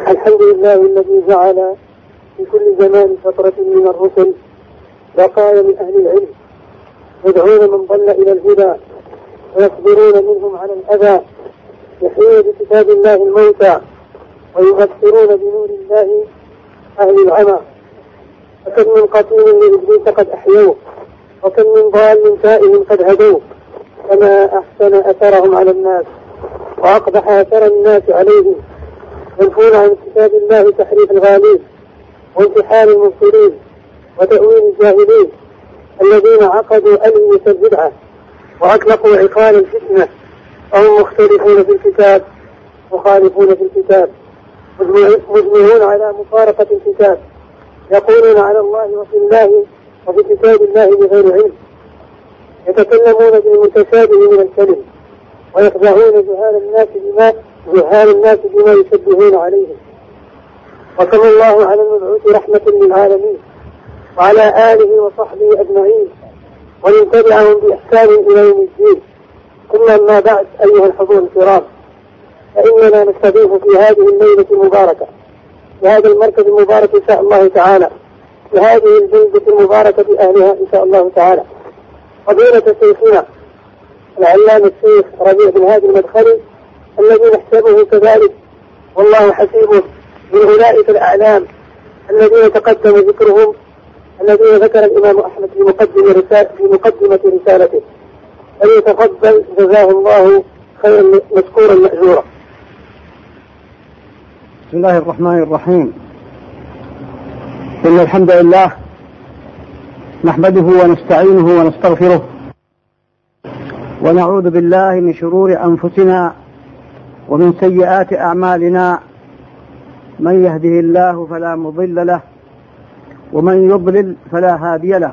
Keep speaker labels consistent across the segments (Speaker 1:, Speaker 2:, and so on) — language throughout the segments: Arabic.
Speaker 1: الحمد لله الذي جعل في كل زمان فترة من الرسل بقايا من أهل العلم يدعون من ضل إلى الهدى ويصبرون منهم على الأذى، يحيون بكتاب الله الموتى ويبصرون بنور الله أهل العمى. فكم من قتيل لإبليس قد أحيوه، وكم من ضال تائه قد هدوه، فما أحسن أثرهم على الناس وأقبح أثر الناس عليهم، ينفون عن كتاب الله تحريف الغالين وانتحار المبطلين وتأويل الجاهلين الذين عقدوا ألوية البدعة وأطلقوا عقال الفتنة، وهم مختلفون في الكتاب مخالفون في الكتاب مجمعون على مفارقة الكتاب، يقولون على الله وفي الله وفي كتاب الله بغير علم، يتكلمون بالمتشابه من الكلم ويخدعون جهال الناس بما يشبهون عليهم. وصلى الله على المبعوث رحمة للعالمين وعلى آله وصحبه أجمعين ومن تبعهم بإحسان إلى يوم الدين. ثم أما بعد، أيها الحضور الكرام، فإننا نستضيف في هذه الليلة المباركة في هذا المركز المبارك إن شاء الله تعالى، في هذه البلدة المباركة بأهلها إن شاء الله تعالى، فضيلة شيخنا العلامة الشيخ ربيع بن هادي المدخلي الذي نحسبه كذلك والله حسيبه من أولئك الأعلام الذين تقدم ذكرهم، الذين ذكر الإمام أحمد في مقدمة رسالته، فليتفضل جزاه الله خيرا مشكورا مأجورا.
Speaker 2: بسم الله الرحمن الرحيم. إن الحمد لله نحمده ونستعينه ونستغفره ونعوذ بالله من شرور أنفسنا ومن سيئات أعمالنا، من يهده الله فلا مضل له ومن يضلل فلا هادي له،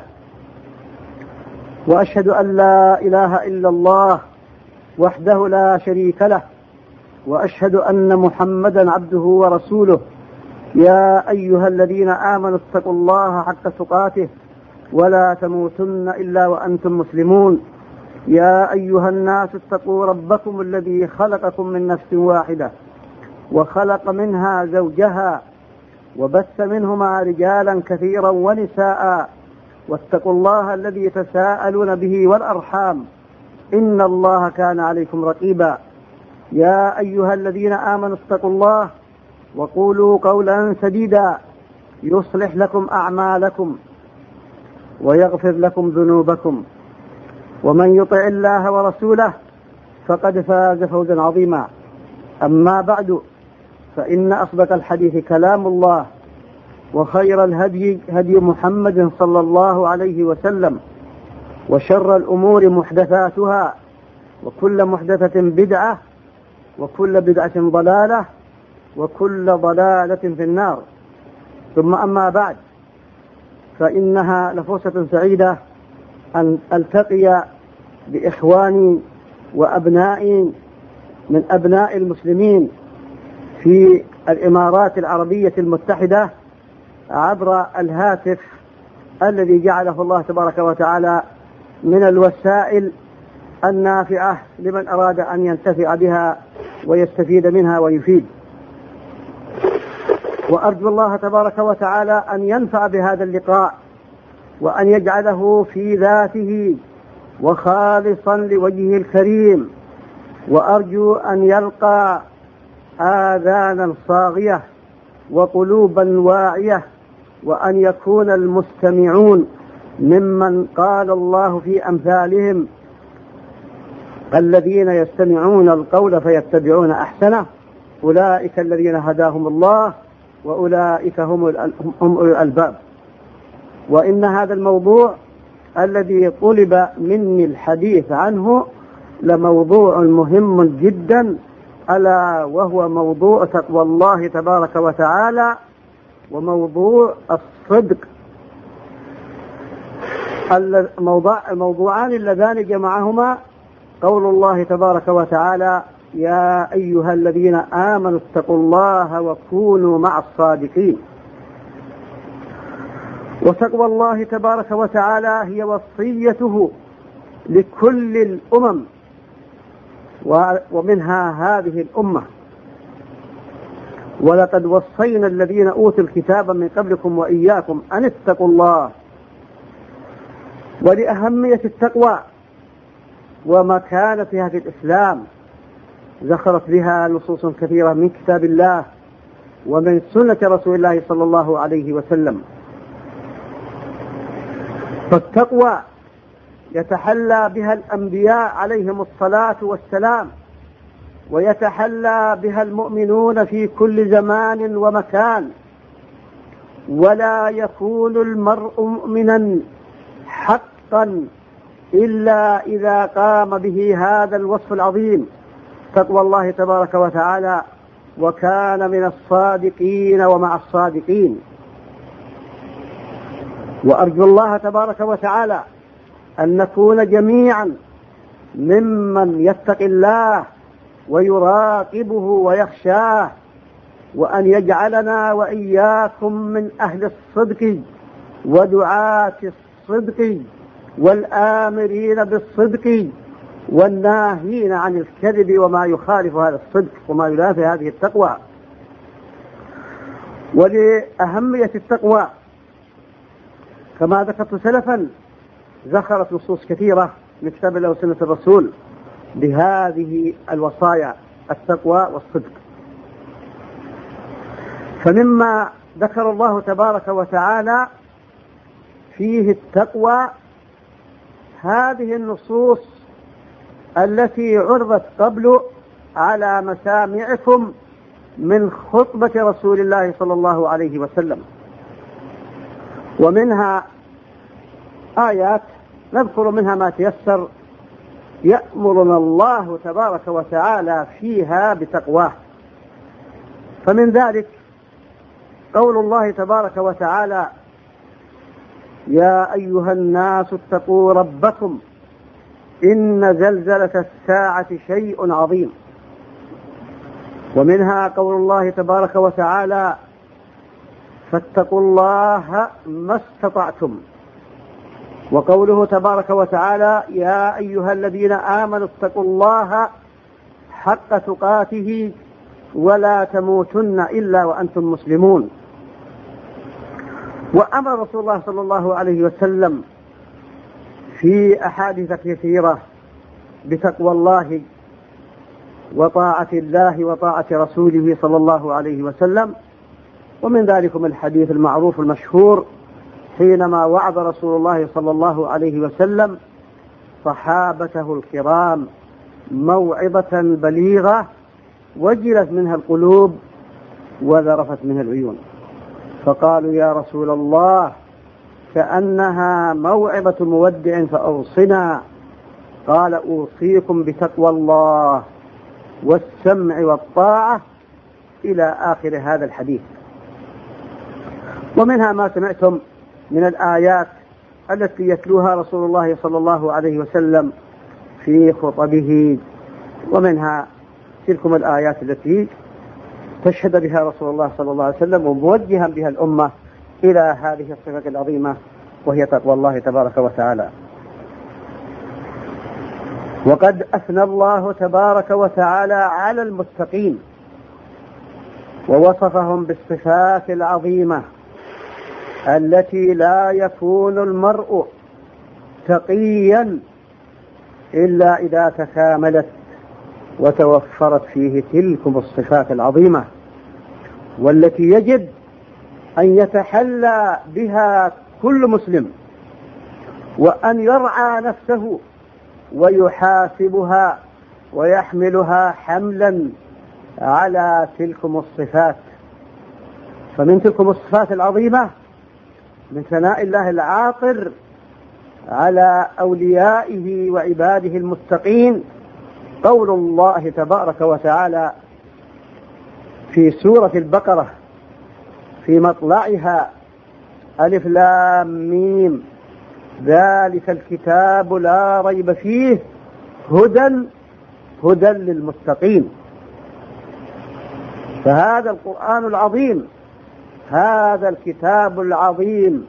Speaker 2: وأشهد أن لا إله إلا الله وحده لا شريك له، وأشهد أن محمدا عبده ورسوله. يا أيها الذين آمنوا اتقوا الله حق تقاته ولا تموتن إلا وأنتم مسلمون. يا أيها الناس اتقوا ربكم الذي خلقكم من نفس واحدة وخلق منها زوجها وبث منهما رجالا كثيرا ونساء، واتقوا الله الذي تساءلون به والأرحام إن الله كان عليكم رقيبا. يا أيها الذين آمنوا اتقوا الله وقولوا قولا سديدا يصلح لكم أعمالكم ويغفر لكم ذنوبكم، ومن يطع الله ورسوله فقد فاز فوزا عظيما. أما بعد، فإن أصدق الحديث كلام الله، وخير الهدي هدي محمد صلى الله عليه وسلم، وشر الأمور محدثاتها، وكل محدثة بدعة، وكل بدعة ضلالة، وكل ضلالة في النار. ثم أما بعد، فإنها لفرصة سعيدة أن ألتقي بإخواني وأبنائي من أبناء المسلمين في الإمارات العربية المتحدة عبر الهاتف الذي جعله الله تبارك وتعالى من الوسائل النافعة لمن أراد أن ينتفع بها ويستفيد منها ويفيد. وأرجو الله تبارك وتعالى أن ينفع بهذا اللقاء وأن يجعله في ذاته وخالصا لوجهه الكريم، وأرجو أن يلقى آذانا صاغية وقلوبا واعية، وأن يكون المستمعون ممن قال الله في أمثالهم الذين يستمعون القول فيتبعون أحسنه، أولئك الذين هداهم الله وأولئك هم أولو الألباب. وإن هذا الموضوع الذي طلب مني الحديث عنه لموضوع مهم جدا، ألا وهو موضوع تقوى الله تبارك وتعالى وموضوع الصدق. الموضوعان اللذان جمعهما قول الله تبارك وتعالى: يا أيها الذين آمنوا اتقوا الله وكونوا مع الصادقين. وتقوى الله تبارك وتعالى هي وصيته لكل الأمم، ومنها هذه الأمة. ولقد وصينا الذين أوتوا الكتاب من قبلكم وإياكم أن اتقوا الله. ولأهمية التقوى ومكانتها في الإسلام ذكرت بها نصوص كثيرة من كتاب الله ومن سنة رسول الله صلى الله عليه وسلم. فالتقوى يتحلى بها الأنبياء عليهم الصلاة والسلام، ويتحلى بها المؤمنون في كل زمان ومكان، ولا يكون المرء مؤمنا حقا إلا إذا قام به هذا الوصف العظيم تقوى الله تبارك وتعالى، وكان من الصادقين ومع الصادقين. وأرجو الله تبارك وتعالى أن نكون جميعا ممن يتقي الله ويراقبه ويخشاه، وأن يجعلنا وإياكم من أهل الصدق ودعاة الصدق والآمرين بالصدق والناهين عن الكذب وما يخالف هذا الصدق وما ينافي هذه التقوى. ولأهمية التقوى كما ذكرت سلفا ذكرت نصوص كثيرة من كتاب الله وسنة الرسول بهذه الوصايا التقوى والصدق. فمما ذكر الله تبارك وتعالى فيه التقوى هذه النصوص التي عرضت قبل على مسامعكم من خطبة رسول الله صلى الله عليه وسلم، ومنها آيات نذكر منها ما تيسر يأمرنا الله تبارك وتعالى فيها بتقواه. فمن ذلك قول الله تبارك وتعالى: يا أيها الناس اتقوا ربكم إن زلزلة الساعة شيء عظيم. ومنها قول الله تبارك وتعالى: فاتقوا الله ما استطعتم. وقوله تبارك وتعالى: يا أيها الذين آمنوا اتقوا الله حق تقاته ولا تموتن إلا وأنتم مسلمون. وأمر رسول الله صلى الله عليه وسلم في أحاديث كثيرة بتقوى الله وطاعة الله وطاعة رسوله صلى الله عليه وسلم. ومن ذلكم الحديث المعروف المشهور حينما وعظ رسول الله صلى الله عليه وسلم صحابته الكرام موعظة بليغة وجلت منها القلوب وذرفت منها العيون، فقالوا: يا رسول الله كأنها موعظة مودع فأوصنا. قال: أوصيكم بتقوى الله والسمع والطاعة إلى آخر هذا الحديث. ومنها ما سمعتم من الآيات التي يتلوها رسول الله صلى الله عليه وسلم في خطبه، ومنها تلكم الآيات التي تشهد بها رسول الله صلى الله عليه وسلم وموجها بها الأمة إلى هذه الصفة العظيمة وهي تقوى الله تبارك وتعالى. وقد أثنى الله تبارك وتعالى على المتقين ووصفهم بالصفات العظيمة التي لا يكون المرء تقيا إلا إذا تكاملت وتوفرت فيه تلكم الصفات العظيمة، والتي يجب أن يتحلى بها كل مسلم، وأن يرعى نفسه ويحاسبها ويحملها حملا على تلكم الصفات. فمن تلكم الصفات العظيمة من ثناء الله العاطر على أوليائه وعباده المتقين قول الله تبارك وتعالى في سورة البقرة في مطلعها: ألف لام ميم ذلك الكتاب لا ريب فيه هدى للمتقين. فهذا القرآن العظيم، هذا الكتاب العظيم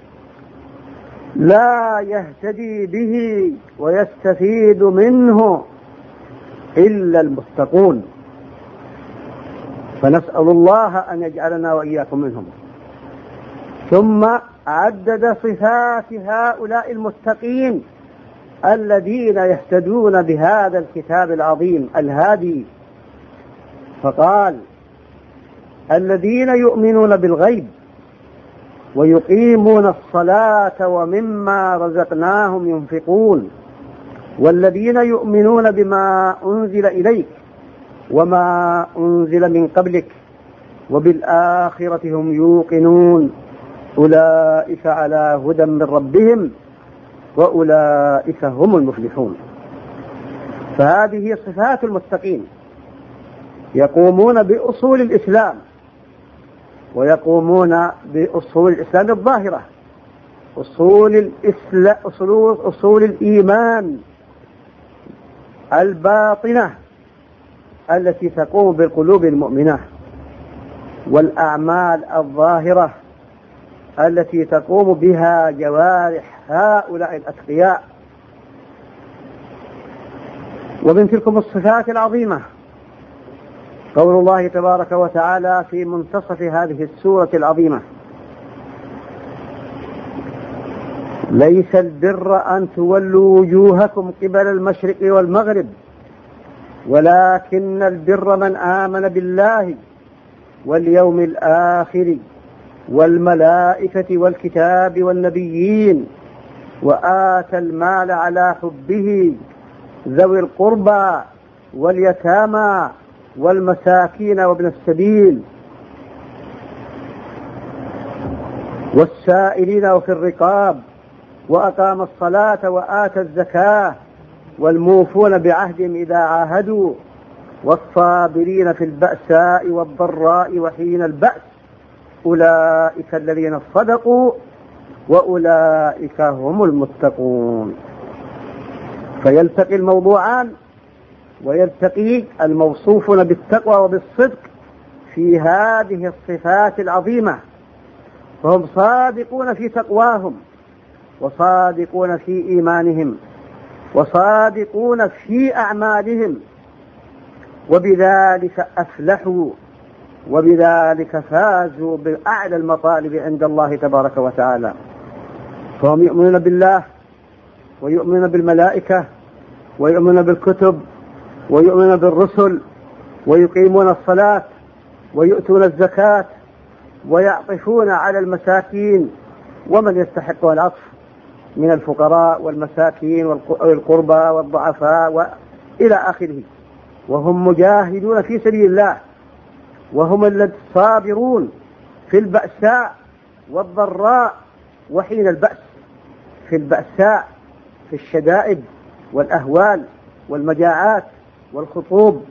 Speaker 2: لا يهتدي به ويستفيد منه إلا المتقون. فنسأل الله أن يجعلنا وإياكم منهم. ثم عدد صفات هؤلاء المتقين الذين يهتدون بهذا الكتاب العظيم الهادي، فقال: الذين يؤمنون بالغيب ويقيمون الصلاة ومما رزقناهم ينفقون، والذين يؤمنون بما أنزل إليك وما أنزل من قبلك وبالآخرة هم يوقنون، أولئك على هدى من ربهم وأولئك هم المفلحون. فهذه صفات المتقين، يقومون بأصول الإسلام ويقومون بأصول الإسلام الظاهرة، أصول الإيمان الباطنة التي تقوم بالقلوب المؤمنة، والأعمال الظاهرة التي تقوم بها جوارح هؤلاء الأتقياء. ومن تلكم الصفات العظيمة قول الله تبارك وتعالى في منتصف هذه السورة العظيمة: ليس البر أن تولوا وجوهكم قبل المشرق والمغرب ولكن البر من آمن بالله واليوم الآخر والملائكة والكتاب والنبيين وآتى المال على حبه ذوي القربى واليتامى والمساكين وابن السبيل والسائلين وفي الرقاب وأقام الصلاة وآتى الزكاة والموفون بعهدهم إذا عاهدوا والصابرين في البأساء والضراء وحين البأس أولئك الذين صدقوا وأولئك هم المتقون. فيلتقي الموضوعان ويلتقي الموصوفون بالتقوى وبالصدق في هذه الصفات العظيمة، فهم صادقون في تقواهم وصادقون في إيمانهم وصادقون في أعمالهم، وبذلك أفلحوا وبذلك فازوا بأعلى المطالب عند الله تبارك وتعالى. فهم يؤمنون بالله ويؤمنون بالملائكة ويؤمنون بالكتب ويؤمنون بالرسل ويقيمون الصلاة ويؤتون الزكاة ويعطفون على المساكين ومن يستحق العطف من الفقراء والمساكين والقربى والضعفاء وإلى آخره، وهم مجاهدون في سبيل الله، وهم الصابرون في البأساء والضراء وحين البأس، في البأساء في الشدائد والأهوال والمجاعات والخطوب،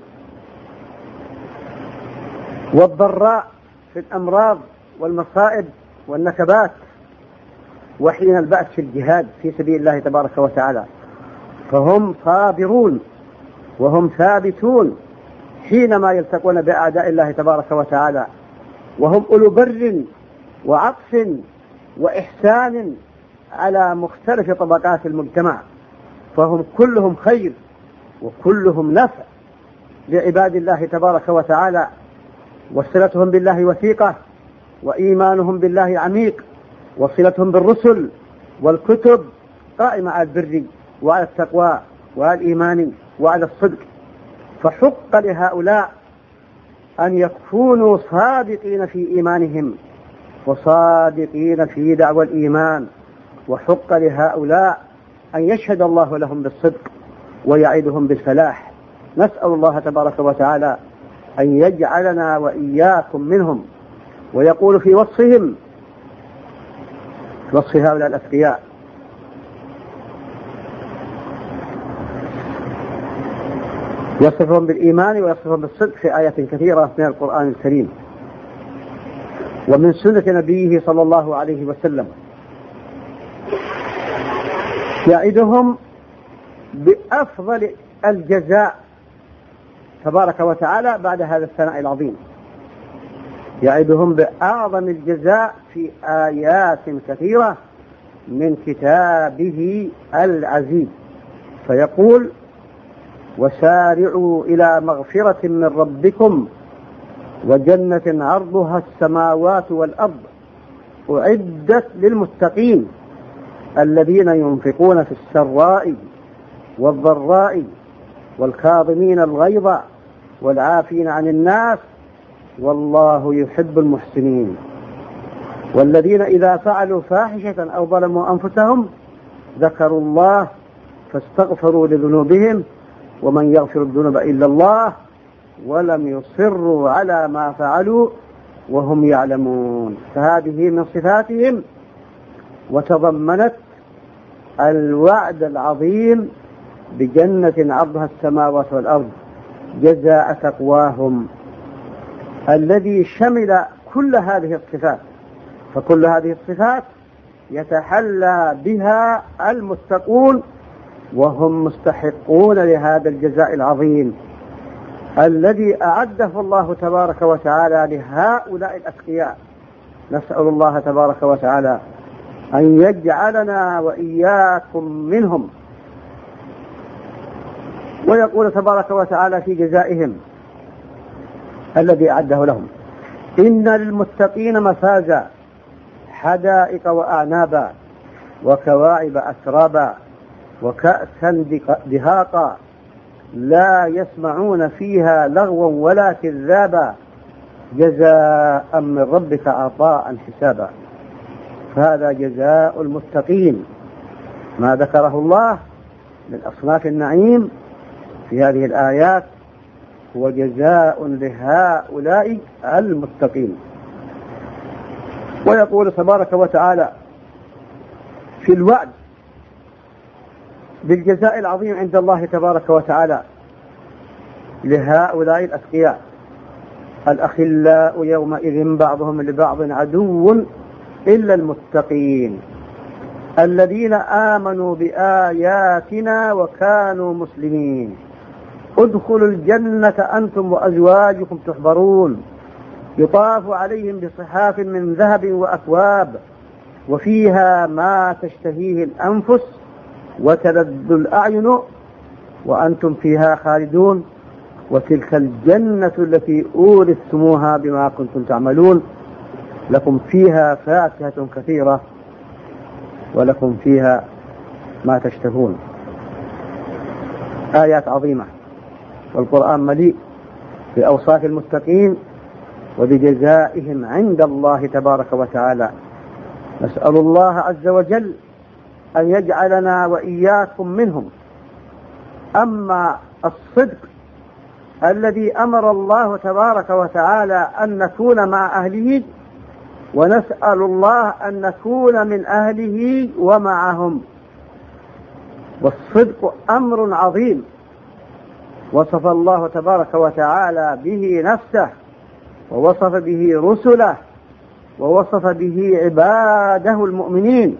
Speaker 2: والضراء في الأمراض والمصائب والنكبات، وحين البأس في الجهاد في سبيل الله تبارك وتعالى. فهم صابرون وهم ثابتون حينما يلتقون بأعداء الله تبارك وتعالى، وهم أولو بر وعطف وإحسان على مختلف طبقات المجتمع، فهم كلهم خير وكلهم نفع لعباد الله تبارك وتعالى، وصلتهم بالله وثيقة وإيمانهم بالله عميق، وصلتهم بالرسل والكتب قائمة على البر وعلى التقوى وعلى الإيمان وعلى الصدق. فحق لهؤلاء أن يكونوا صادقين في إيمانهم وصادقين في دعوى الإيمان، وحق لهؤلاء أن يشهد الله لهم بالصدق ويعدهم بالفلاح. نسأل الله تبارك وتعالى أن يجعلنا وإياكم منهم. ويقول في وصفهم، وصف هؤلاء الأتقياء: يصفهم بالإيمان ويصفهم بالصدق في آيات كثيرة من القرآن الكريم ومن سنة نبيه صلى الله عليه وسلم، يعدهم بأفضل الجزاء تبارك وتعالى بعد هذا الثناء العظيم، يعدهم بأعظم الجزاء في آيات كثيرة من كتابه العزيز، فيقول: وسارعوا إلى مغفرة من ربكم وجنة عرضها السماوات والأرض أعدت للمتقين الذين ينفقون في السراء والضراء والكاظمين الغيظ والعافين عن الناس والله يحب المحسنين. والذين إذا فعلوا فاحشة أو ظلموا أنفسهم ذكروا الله فاستغفروا لذنوبهم ومن يغفر الذنوب إلا الله ولم يصروا على ما فعلوا وهم يعلمون. فهذه من صفاتهم، وتضمنت الوعد العظيم بجنة عرضها السماوات والأرض جزاء تقواهم، الذي شمل كل هذه الصفات. فكل هذه الصفات يتحلى بها المتقون وهم مستحقون لهذا الجزاء العظيم الذي أعده الله تبارك وتعالى لهؤلاء الأتقياء. نسأل الله تبارك وتعالى أن يجعلنا وإياكم منهم. ويقول تبارك وتعالى في جزائهم الذي أعده لهم: إن للمتقين مفازا حدائق وأعنابا وكواعب أترابا وكأسا دهاقا لا يسمعون فيها لغوا ولا كذابا جزاء من ربك عطاء حسابا. فهذا جزاء المتقين، ما ذكره الله من أصناف النعيم في هذه الآيات هو جزاء لهؤلاء المتقين. ويقول تبارك وتعالى في الوعد بالجزاء العظيم عند الله تبارك وتعالى لهؤلاء الأتقياء: الأخلاء يومئذ بعضهم لبعض عدو إلا المتقين الذين آمنوا بآياتنا وكانوا مسلمين ادخلوا الجنة أنتم وأزواجكم تحبرون يطاف عليهم بصحاف من ذهب وأكواب وفيها ما تشتهيه الأنفس وتلذ الأعين وأنتم فيها خالدون وتلك الجنة التي أورثتموها بما كنتم تعملون لكم فيها فاكهة كثيرة ولكم فيها ما تشتهون. آيات عظيمة، والقرآن مليء بأوصاف المتقين وبجزائهم عند الله تبارك وتعالى. نسأل الله عز وجل أن يجعلنا وإياكم منهم. أما الصدق الذي أمر الله تبارك وتعالى أن نكون مع أهله، ونسأل الله أن نكون من أهله ومعهم. والصدق أمر عظيم وصف الله تبارك وتعالى به نفسه ووصف به رسله ووصف به عباده المؤمنين،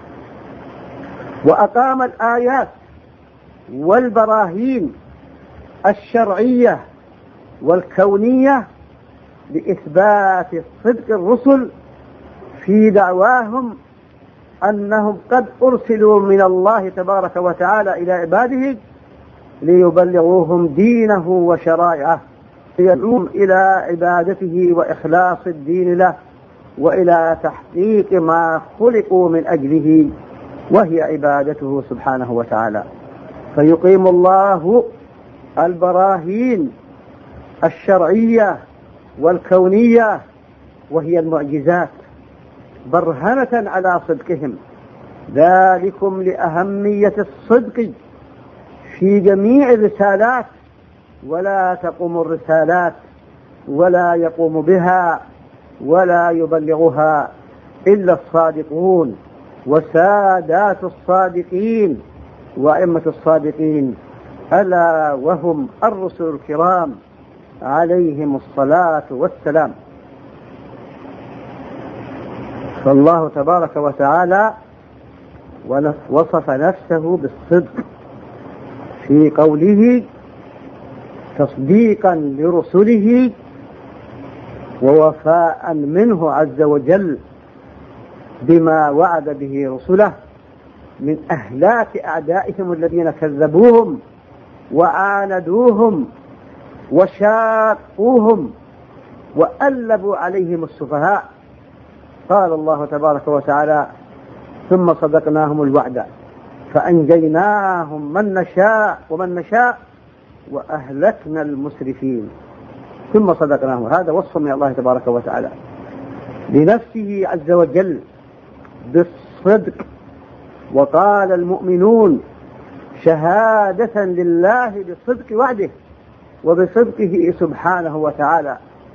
Speaker 2: وأقام الآيات والبراهين الشرعية والكونية لإثبات صدق الرسل في دعواهم أنهم قد أرسلوا من الله تبارك وتعالى إلى عباده ليبلغوهم دينه وشرائعه، يدعوهم إلى عبادته وإخلاص الدين له وإلى تحقيق ما خلقوا من أجله وهي عبادته سبحانه وتعالى. فيقيم الله البراهين الشرعية والكونية وهي المعجزات برهنة على صدقهم. ذلكم لأهمية الصدق في جميع الرسالات، ولا تقوم الرسالات ولا يقوم بها ولا يبلغها إلا الصادقون وسادات الصادقين وأئمة الصادقين، ألا وهم الرسل الكرام عليهم الصلاة والسلام. فالله تبارك وتعالى وصف نفسه بالصدق في قوله تصديقا لرسله ووفاء منه عز وجل بما وعد به رسله من أهلاك أعدائهم الذين كذبوهم وعاندوهم وشاقوهم وألبوا عليهم السفهاء. قال الله تبارك وتعالى: ثم صدقناهم الوعد فأنجيناهم ومن نشاء وأهلكنا المسرفين. ثم صدقناهم، هذا وصف من الله تبارك وتعالى لنفسه عز وجل بالصدق. وقال المؤمنون شهادة لله بصدق وعده وبصدقه سبحانه وتعالى.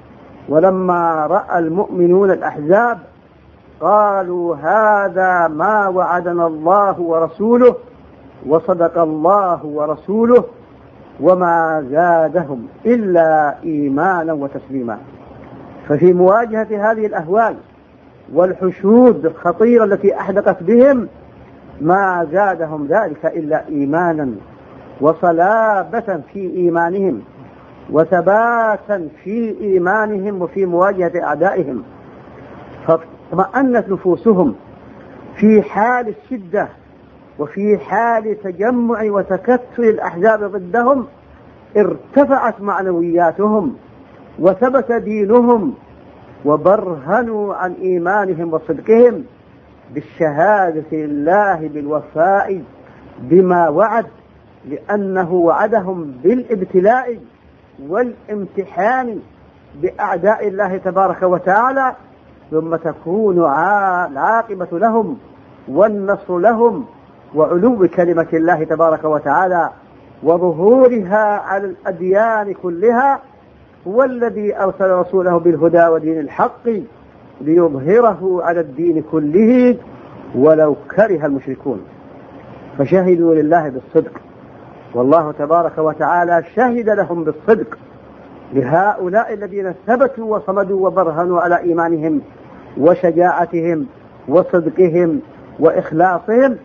Speaker 2: ولما رأى المؤمنون الأحزاب قالوا: هذا ما وعدنا الله ورسوله وصدق الله ورسوله وما زادهم إلا إيمانا وتسليما. ففي مواجهة هذه الأهوال والحشود الخطيرة التي أحدقت بهم ما زادهم ذلك إلا إيمانا وصلابة في إيمانهم وثباتا في إيمانهم وفي مواجهة أعدائهم، فاطمأنت نفوسهم في حال الشدة وفي حال تجمع وتكتل الأحزاب ضدهم. ارتفعت معنوياتهم وثبت دينهم وبرهنوا عن إيمانهم وصدقهم بالشهادة لله بالوفاء بما وعد، لأنه وعدهم بالابتلاء والامتحان بأعداء الله تبارك وتعالى، ثم تكون العاقبة لهم والنصر لهم وعلو كلمة الله تبارك وتعالى وظهورها على الأديان كلها. هو الذي أرسل رسوله بالهدى ودين الحق ليظهره على الدين كله ولو كره المشركون. فشهدوا لله بالصدق، والله تبارك وتعالى شهد لهم بالصدق لهؤلاء الذين ثبتوا وصمدوا وبرهنوا على إيمانهم وشجاعتهم وصدقهم وإخلاصهم.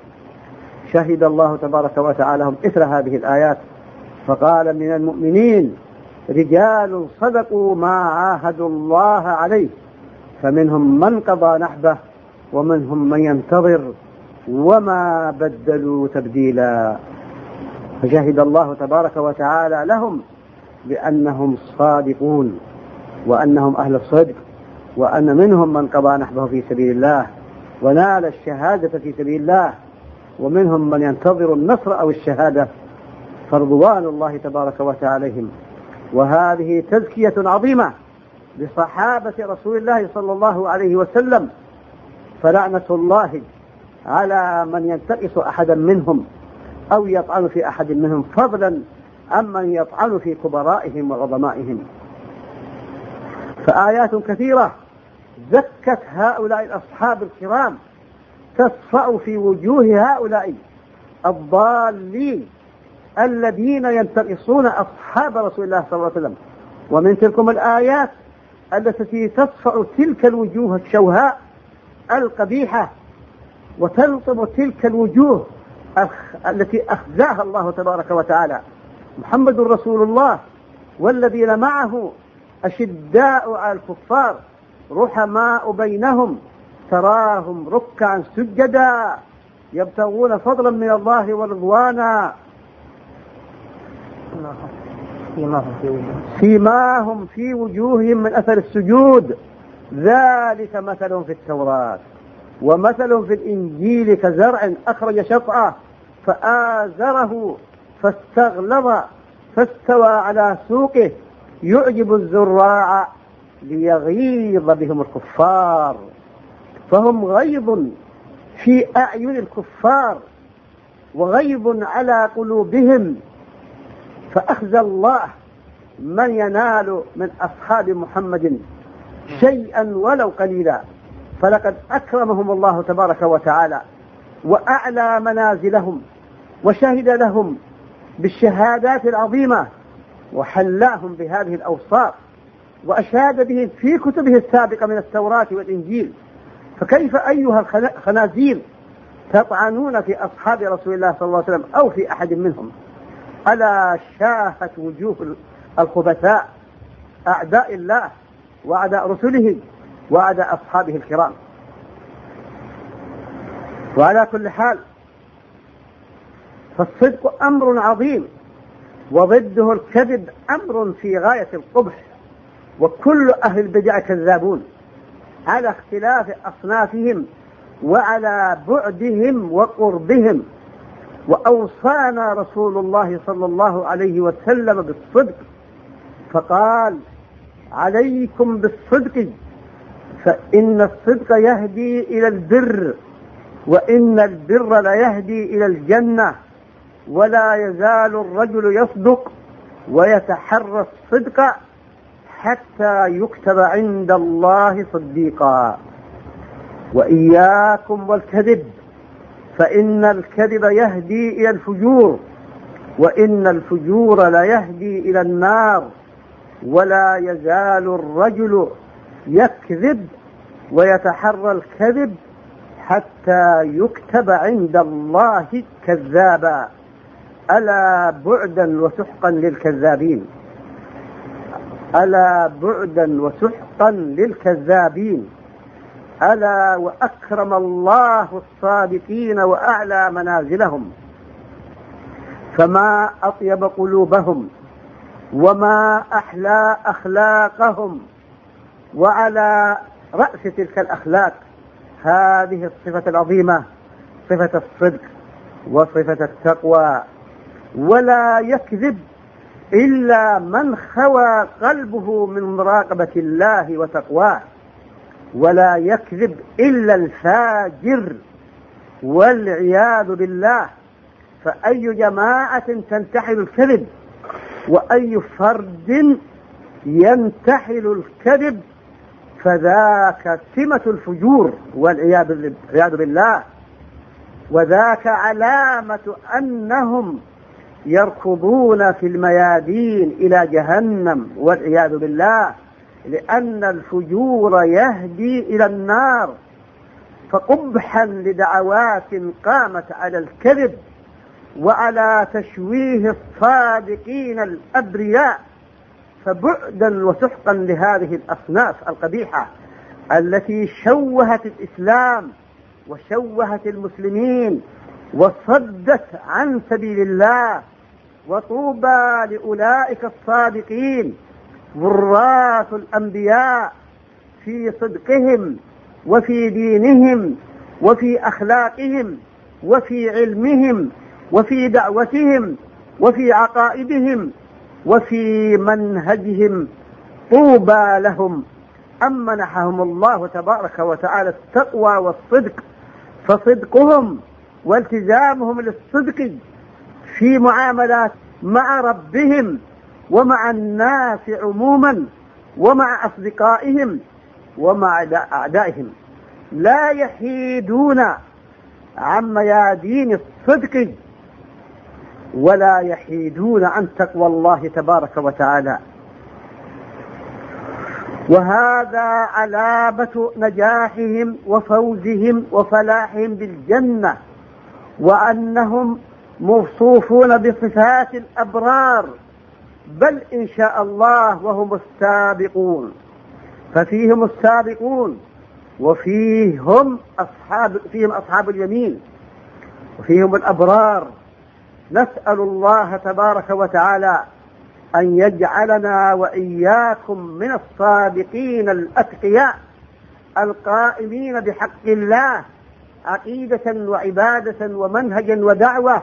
Speaker 2: شهد الله تبارك وتعالى لهم إثر هذه الآيات فقال: من المؤمنين رجال صدقوا ما عاهدوا الله عليه فمنهم من قضى نحبه ومنهم من ينتظر وما بدلوا تبديلا. فشهد الله تبارك وتعالى لهم بأنهم صادقون وأنهم أهل الصدق، وأن منهم من قضى نحبه في سبيل الله ونال الشهادة في سبيل الله، ومنهم من ينتظر النصر أو الشهادة، فرضوان الله تبارك وتعالى عليهم. وهذه تزكية عظيمة لصحابة رسول الله صلى الله عليه وسلم، فلعنة الله على من ينتقص أحدا منهم أو يطعن في أحد منهم، فضلا عمن يطعن في كبرائهم وعظمائهم. فآيات كثيرة زكت هؤلاء الأصحاب الكرام تصفأ في وجوه هؤلاء الضالين الذين ينتقصون أصحاب رسول الله صلى الله عليه وسلم. ومن تلكم الآيات التي تصفأ تلك الوجوه الشوهاء القبيحة وتلطم تلك الوجوه التي أخزاها الله تبارك وتعالى. محمد رسول الله والذين معه أشداء على الكفار رحماء بينهم، تراهم ركعا سجدا يبتغون فضلا من الله ورضوانا، سيماهم في وجوههم من أثر السجود، ذلك مثل في التوراة ومثل في الإنجيل كزرع أخرج شطأه فآزره فاستغلظ فاستوى على سوقه يعجب الزراع ليغيظ بهم الكفار، فهم غيظ في أعين الكفار وغيظ على قلوبهم. فأخزى الله من ينال من أصحاب محمد شيئا ولو قليلا، فلقد أكرمهم الله تبارك وتعالى وأعلى منازلهم وشهد لهم بالشهادات العظيمة وحلاهم بهذه الأوصاف وأشاد بهم في كتبه السابقة من التوراة والإنجيل. فكيف أيها الخنازير تطعنون في أصحاب رسول الله صلى الله عليه وسلم أو في أحد منهم؟ ألا شاهت وجوه الخبثاء أعداء الله وأعداء رسله وأعداء أصحابه الكرام. وعلى كل حال فالصدق أمر عظيم وضده الكذب أمر في غاية القبح، وكل أهل البدع كذابون على اختلاف أصنافهم وعلى بعدهم وقربهم. وأوصانا رسول الله صلى الله عليه وسلم بالصدق، فقال: عليكم بالصدق فإن الصدق يهدي إلى البر، وإن البر ليهدي إلى الجنة، ولا يزال الرجل يصدق ويتحرى الصدق حتى يكتب عند الله صديقا. وإياكم والكذب فإن الكذب يهدي إلى الفجور، وإن الفجور ليهدي إلى النار، ولا يزال الرجل يكذب ويتحرى الكذب حتى يكتب عند الله كذابا. ألا بعدا وسحقا للكذابين، ألا بعدا وسحقا للكذابين، ألا وأكرم الله الصادقين وأعلى منازلهم. فما أطيب قلوبهم وما أحلى أخلاقهم. وعلى رأس تلك الأخلاق هذه الصفة العظيمة، صفة الصدق وصفة التقوى. ولا يكذب إلا من خوى قلبه من مراقبة الله وتقواه، ولا يكذب إلا الفاجر والعياذ بالله. فأي جماعة تنتحل الكذب وأي فرد ينتحل الكذب فذاك سمة الفجور والعياذ بالله، وذاك علامة أنهم يركضون في الميادين إلى جهنم والعياذ بالله، لأن الفجور يهدي إلى النار. فقبحا لدعوات قامت على الكذب وعلى تشويه الصادقين الأبرياء، فبعدا وسحقا لهذه الأصناف القبيحة التي شوهت الإسلام وشوهت المسلمين وصدت عن سبيل الله. وطوبى لأولئك الصادقين وراث الأنبياء في صدقهم وفي دينهم وفي أخلاقهم وفي علمهم وفي دعوتهم وفي عقائدهم وفي منهجهم. طوبى لهم. أمنحهم الله تبارك وتعالى التقوى والصدق، فصدقهم والتزامهم للصدق في معاملات مع ربهم ومع الناس عموما ومع أصدقائهم ومع أعدائهم لا يحيدون عن ميادين الصدق ولا يحيدون عن تقوى الله تبارك وتعالى. وهذا علامة نجاحهم وفوزهم وفلاحهم بالجنة، وأنهم موصوفون بصفات الأبرار، بل إن شاء الله وهم السابقون. ففيهم السابقون وفيهم أصحاب اليمين وفيهم الأبرار. نسأل الله تبارك وتعالى أن يجعلنا وإياكم من الصادقين الأتقياء القائمين بحق الله عقيدة وعبادة ومنهجا ودعوة،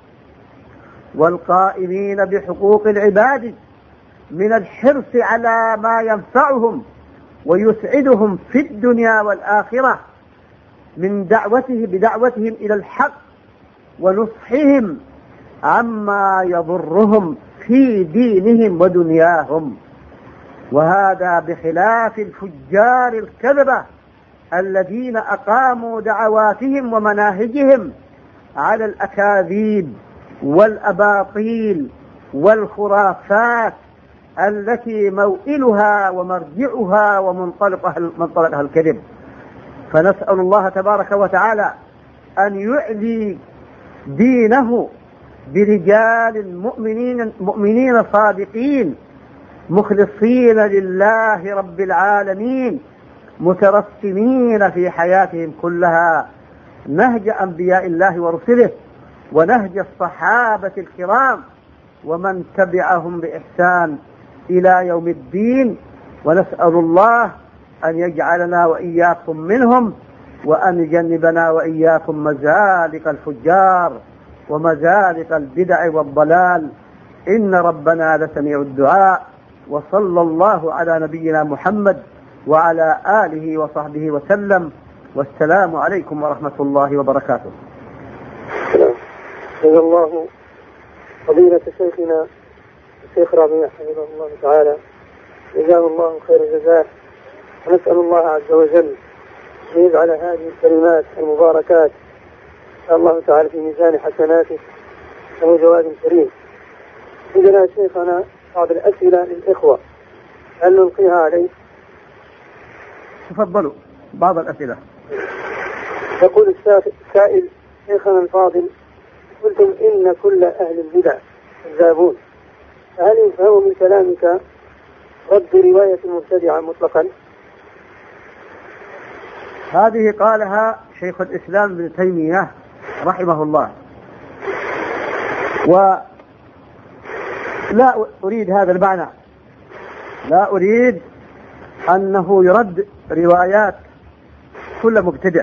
Speaker 2: والقائمين بحقوق العباد من الحرص على ما ينفعهم ويسعدهم في الدنيا والآخرة من بدعوتهم إلى الحق ونصحهم عما يضرهم في دينهم ودنياهم. وهذا بخلاف الفجار الكذبة الذين أقاموا دعواتهم ومناهجهم على الأكاذيب والأباطيل والخرافات التي موئلها ومرجعها ومنطلقها الكذب. فنسأل الله تبارك وتعالى أن يعلي دينه برجال مؤمنين صادقين مخلصين لله رب العالمين، مترسمين في حياتهم كلها نهج أنبياء الله ورسله ونهج الصحابة الكرام ومن تبعهم بإحسان إلى يوم الدين. ونسأل الله أن يجعلنا وإياكم منهم، وأن يجنبنا وإياكم مزالق الفجار ومزالق البدع والضلال، إن ربنا لسميع الدعاء. وصلى الله على نبينا محمد وعلى آله وصحبه وسلم، والسلام عليكم ورحمة الله وبركاته.
Speaker 1: جزا الله فضيلة شيخنا الشيخ ربيع حفظه الله تعالى، جزاه الله خير الجزاء، ونسأل الله عز وجل أن يجعل هذه الكلمات المباركات إن شاء الله تعالى في ميزان حسناته، له جواد كريم. عندنا شيخنا بعض الأسئلة للإخوة، هل نلقيها عليه؟
Speaker 2: تفضلوا بعض الأسئلة.
Speaker 1: يقول السائل: شيخنا الفاضل، قلتم إن كل أهل البدع كذابون، فهل يفهم من كلامك رد رواية المبتدعة مطلقا؟
Speaker 2: هذه قالها شيخ الإسلام ابن تيمية رحمه الله، ولا أريد هذا المعنى، لا أريد أنه يرد روايات كل مبتدع،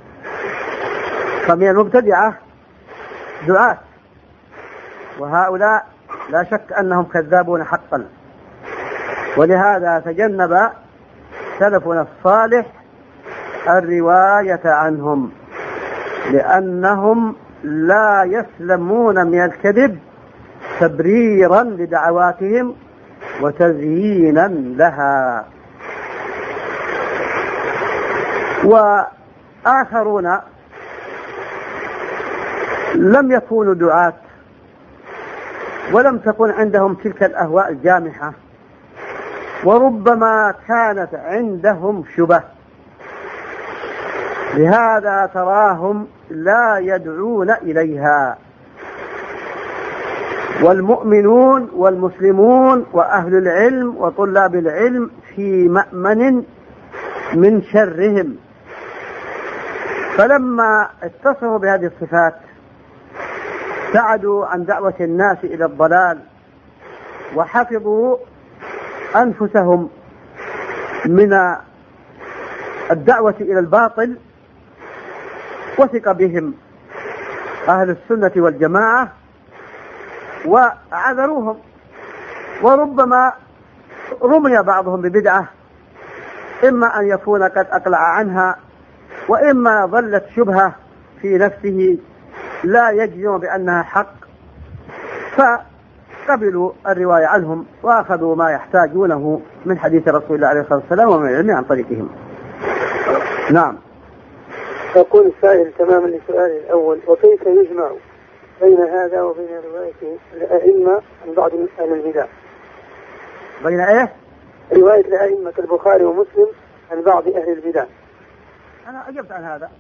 Speaker 2: فمن المبتدعة دعاة، وهؤلاء لا شك أنهم كذابون حقا، ولهذا تجنب سلفنا الصالح الرواية عنهم، لأنهم لا يسلمون من الكذب تبريرا لدعواتهم وتزيينا لها. وآخرون لم يكونوا دعاة ولم تكن عندهم تلك الأهواء الجامحة، وربما كانت عندهم شبه، لهذا تراهم لا يدعون إليها. والمؤمنون والمسلمون وأهل العلم وطلاب العلم في مأمن من شرهم، فلما اتصفوا بهذه الصفات ابتعدوا عن دعوة الناس إلى الضلال، وحفظوا أنفسهم من الدعوة إلى الباطل، وثق بهم أهل السنة والجماعة وعذروهم، وربما رمي بعضهم ببدعة، إما أن يكون قد أقلع عنها، وإما ظلت شبهة في نفسه لا يجزم بأنها حق، فقبلوا الرواية عنهم وأخذوا ما يحتاجونه من حديث رسول الله عليه الصلاة والسلام ومن العلم عن طريقهم. نعم.
Speaker 1: يقول السائل تماما لسؤاله الأول: وكيف يجمع بين هذا وبين رواية الأئمة عن بعض أهل البدع؟
Speaker 2: بين إيه؟
Speaker 1: رواية الأئمة البخاري ومسلم عن بعض أهل البدع.
Speaker 2: أنا أجبت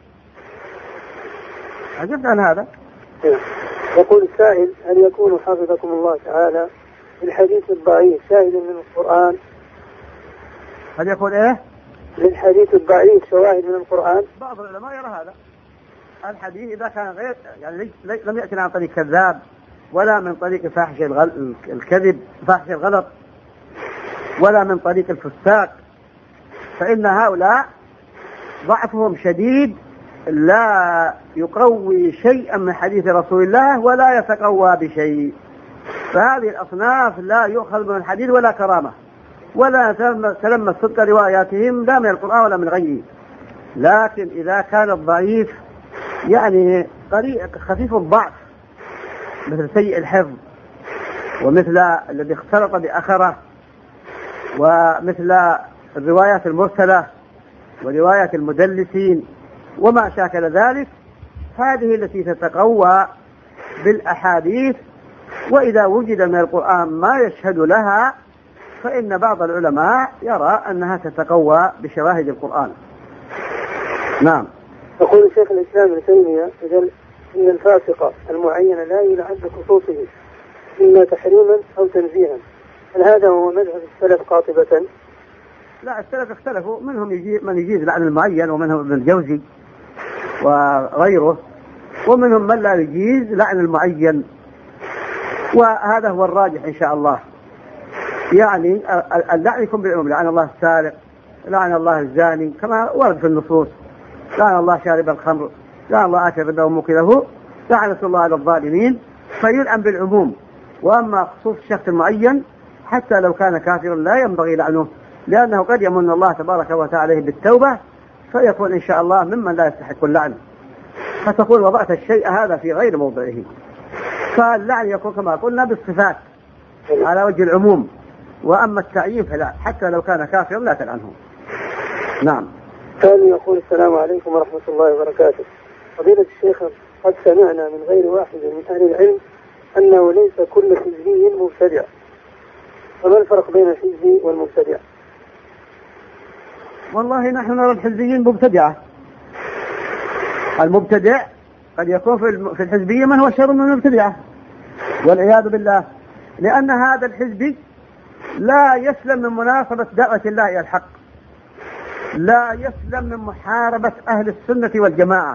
Speaker 2: عن هذا.
Speaker 1: يقول السائل: هل يكون حفظكم الله تعالى للحديث الضعيف شاهد من القرآن؟
Speaker 2: هل يكون إيه؟
Speaker 1: للحديث الضعيف شواهد من القرآن؟
Speaker 2: بعض العلماء يرى هذا الحديث إذا كان غير يعني لم يأتنا عن طريق كذاب، ولا من طريق فاحش الكذب فاحش الغلط، ولا من طريق الفساق، فإن هؤلاء ضعفهم شديد، لا يقوي شيئا من حديث رسول الله ولا يتقوى بشيء، فهذه الأصناف لا يؤخذ من الحديث ولا كرامة، ولا تلمس صدق رواياتهم لا من القرآن ولا من غيره. لكن إذا كان الضعيف يعني خفيف الضعف مثل سيء الحفظ، ومثل الذي اختلط بأخره، ومثل الروايات المرسلة ورواية المدلسين وما شاكل ذلك، هذه التي تتقوى بالأحاديث، وإذا وجد من القرآن ما يشهد لها فإن بعض العلماء يرى أنها تتقوى بشواهد القرآن. نعم.
Speaker 1: يقول شيخ الإسلام ابن تيمية: إن الفاسق المعين لا يلعن بخصوصه إما تحريما أو تنزيها، هل هذا هو مذهب السلف قاطبة؟
Speaker 2: لا، السلف اختلفوا، منهم من يجيز لعن المعين، ومنهم ابن الجوزي وغيره، ومنهم من لا يجيز لعن المعين، وهذا هو الراجح إن شاء الله. يعني اللعن يكون بالعموم، لعن الله السارق، لعن الله الزاني كما ورد في النصوص، لعن الله شارب الخمر، لعن الله آكل الربا وموكله، لعنة الله على الظالمين، فيلعن بالعموم. وأما خصوص شخص معين حتى لو كان كافرا لا ينبغي لعنه، لأنه قد يمن الله تبارك وتعالى بالتوبة فيكون إن شاء الله ممن لا يستحق اللعن، فتقول وضعت الشيء هذا في غير موضعه. فاللعن يكون كما قلنا بالصفات على وجه العموم، وأما التعيين فلا، حتى لو كان كافرا لا تلعنه. نعم.
Speaker 1: ثاني يقول السلام عليكم ورحمة الله وبركاته. فضيلة الشيخ، قد سمعنا من غير واحد من أهل العلم أنه ليس كل حزبي مبتدع، فما الفرق بين الحزبي والمبتدع؟
Speaker 2: والله نحن نرى الحزبيين مبتدعة. المبتدع قد يكون في الحزبية من هو شر من المبتدعة والعياذ بالله، لأن هذا الحزبي لا يسلم من مناصبة دعوة الله إلى الحق، لا يسلم من محاربة أهل السنة والجماعة،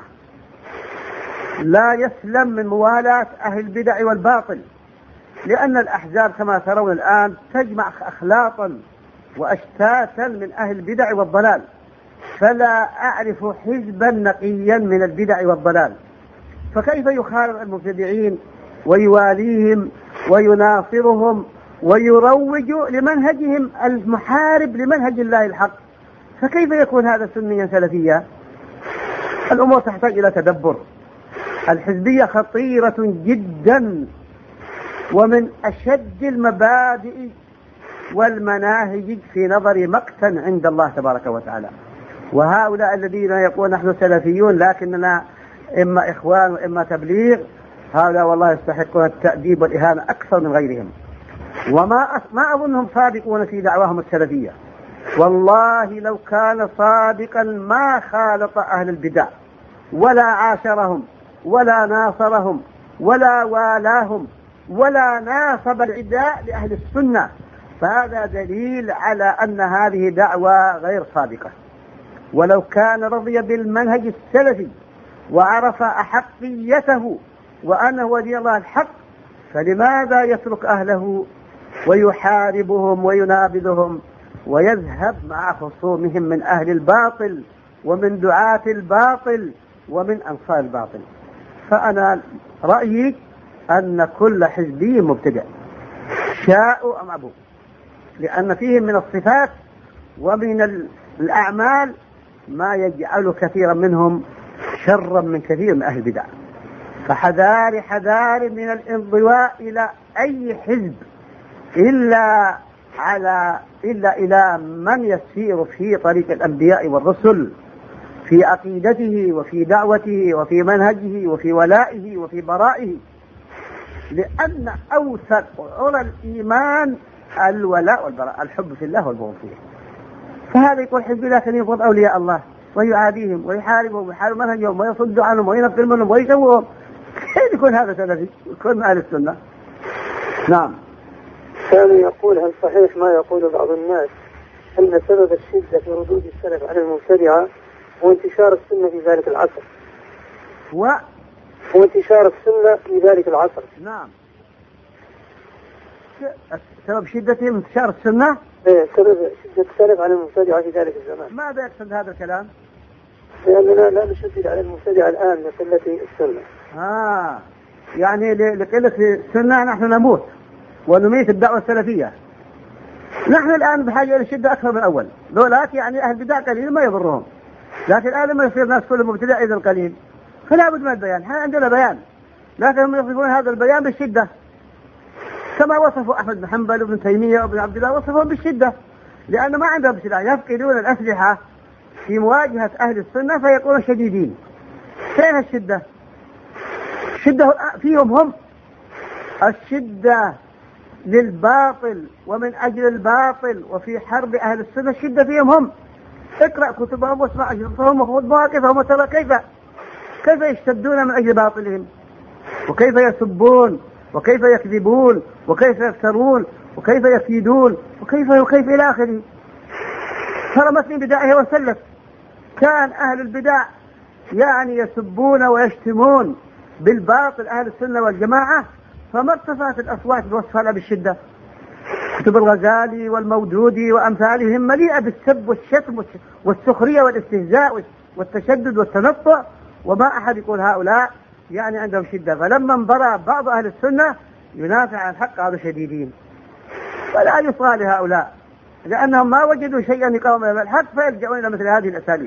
Speaker 2: لا يسلم من موالاة أهل البدع والباطل، لأن الأحزاب كما ترون الآن تجمع أخلاطا وأشتاتا من أهل البدع والضلال، فلا أعرف حزبا نقيا من البدع والضلال، فكيف يخالف المبتدعين ويواليهم ويناصرهم ويروج لمنهجهم المحارب لمنهج الله الحق؟ فكيف يكون هذا سنيا سلفيا؟ الأمور تحتاج إلى تدبر. الحزبية خطيرة جدا، ومن أشد المبادئ والمناهج في نظر مقتا عند الله تبارك وتعالى. وهؤلاء الذين يقولون نحن سلفيون لكننا إما إخوان وإما تبليغ، هؤلاء والله يستحقون التأديب والإهانة أكثر من غيرهم، وما أظنهم صادقون في دعواهم السلفية. والله لو كان صادقا ما خالط أهل البدع ولا عاشرهم ولا ناصرهم ولا والاهم ولا ناصب العداء لأهل السنة، فهذا دليل على أن هذه دعوة غير صادقة. ولو كان رضي بالمنهج السلفي وعرف أحقيته وأنه ولي الله الحق، فلماذا يترك أهله ويحاربهم وينابذهم ويذهب مع خصومهم من أهل الباطل ومن دعاة الباطل ومن أنصار الباطل؟ فأنا رأيي أن كل حزبي مبتدع شاءوا أم أبوا، لأن فيهم من الصفات ومن الأعمال ما يجعل كثيرا منهم شرا من كثير من أهل البدع. فحذار حذار من الانضواء إلى أي حزب إلا إلى من يسير في طريق الأنبياء والرسل في عقيدته وفي دعوته وفي منهجه وفي ولائه وفي برائه، لأن أوثق عرى الإيمان الولاء والبراء، الحب في الله والبغض فيه. فهذا يقول حزب لكن يبغض أولياء الله ويعاديهم ويحاربهم ويحارب منهجهم ويصد عنهم وينقل منهم ويسوهم، كيف يكون هذا سلفي؟ يكون من أهل السنة. نعم.
Speaker 1: كان يقول هل صحيح ما يقول بعض الناس أن سبب الشدة في ردود السلف على المبتدعة هو انتشار السنة في ذلك العصر؟ هو انتشار السنة في ذلك العصر.
Speaker 2: نعم. سبب شدة انتشار السنة؟
Speaker 1: ايه، سبب شدة السلف على المبتدعة في ذلك الزمان.
Speaker 2: ماذا يقصد هذا الكلام؟
Speaker 1: لأننا لا نشدد على المبتدعة الآن لقلة السنة.
Speaker 2: يعني لقلة السنة نحن نموت ونميت الدعوة السلفية. نحن الآن بحاجة إلى الشدة أكثر من الأول، لولاك يعني أهل البدع قليل ما يضرهم، لكن الآن لما يصير الناس كلهم مبتدع إذا قليل فلا بد من البيان. احنا عندنا بيان، لكن هم يصفون هذا البيان بالشدة كما وصفوا أحمد بن حنبل وابن تيمية وابن عبد الله، وصفهم بالشدة لأن ما عندهم سلاح، يفقدون الأسلحة في مواجهة أهل السنة فيكونوا شديدين. فين الشدة؟ الشدة فيهم هم، الشدة للباطل ومن أجل الباطل وفي حرب أهل السنة الشدة فيهم هم. اقرأ كتبهم واسمع أجرتهم وخذ مواقفهم وترى كيف يشتدون من أجل باطلهم، وكيف يسبون وكيف يكذبون وكيف يفترون وكيف يكيدون وكيف إلى آخره. ترى مثل بدعه وسلف، كان أهل البدع يعني يسبون ويشتمون بالباطل أهل السنة والجماعة، فما ارتفعت الأصوات بوصفها بالشدة، كتب الغزالي والمودودي وأمثالهم مليئة بالسب والشتم والسخرية والاستهزاء والتشدد والتنطع، وما أحد يقول هؤلاء يعني عندهم شدة. فلما انبرى بعض أهل السنة ينافع عن الحق هذا شديدين، ولا يصغى لهؤلاء لأنهم ما وجدوا شيئا يقاوم إلى الحق فيلجؤون إلى مثل هذه الأساليب.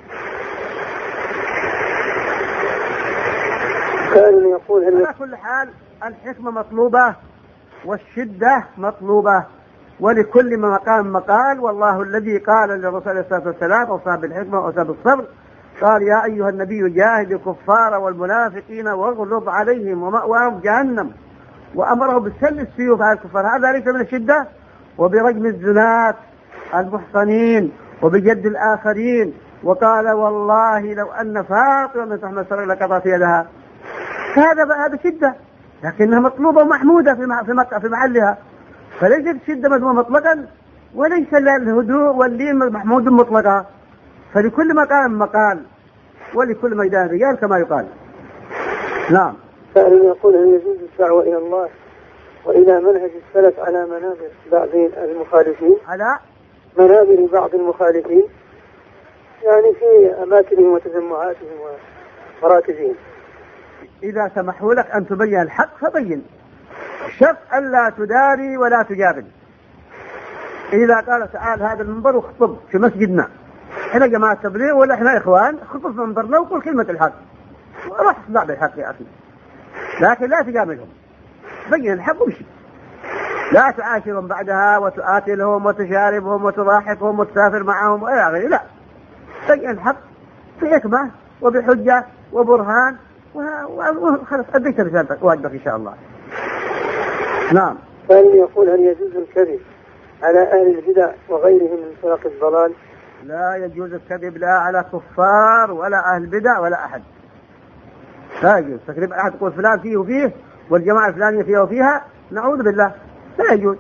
Speaker 1: كان يقول
Speaker 2: على كل حال الحكمة مطلوبة والشدة مطلوبة، ولكل مقام مقال. والله الذي قال للرسول عليه الصلاة والسلام أوصى بالحكمة وأوصى بالصبر، قال يا أيها النبي جاهد الكفار والمنافقين واغلظ عليهم ومأواهم جهنم، وأمره بسل السيوف على الكفار. هذا ليس من الشدة؟ وبرجم الزنات المحصنين وبجد الآخرين، وقال والله لو أن فاطمة تحمل سرق لقطعت يدها. هذا شدة، لكنها مطلوبة ومحمودة في محلها، فليست الشدة مذمومة مطلقا، وليس الهدوء واللين محمود مطلقا. فلكل مقام مقال ولكل ميدان رجال كما يقال. نعم.
Speaker 1: سائل يقول هل يجوز الدعوة إلى الله وإلى منهج السلف على منابر بعض المخالفين؟
Speaker 2: على
Speaker 1: منابر بعض المخالفين يعني في أماكنهم وتجمعاتهم ومراكزهم.
Speaker 2: إذا سمحوا لك أن تبين الحق فبين، شرط ألا تداري ولا تجابل. إذا قال تعال هذا المنبر وخطب في مسجدنا، إحنا جماعة تبليغ ولا إحنا إخوان، خطب في منبرنا وقل كلمة الحق وروح اصدع بالحق يا أخي، لكن لا تجاملهم، بين الحق ومشي. لا تعاشرهم بعدها وتآكلهم وتشاربهم وتضاحكهم وتسافر معهم وإلى آخره، لا، بين الحق بحكمة وبحجة وبرهان وخلاص أديت رسالتك واجبك إن شاء الله. نعم.
Speaker 1: ثاني يقول هل يجوز الكذب على أهل البدع وغيرهم من فرق الضلال؟
Speaker 2: لا يجوز الكذب لا على كفار ولا أهل بدع ولا أحد، لا يجوز تكذب أحد تقول فلان فيه وفيه والجماعة الفلانية فيها وفيها، نعوذ بالله، لا يجوز.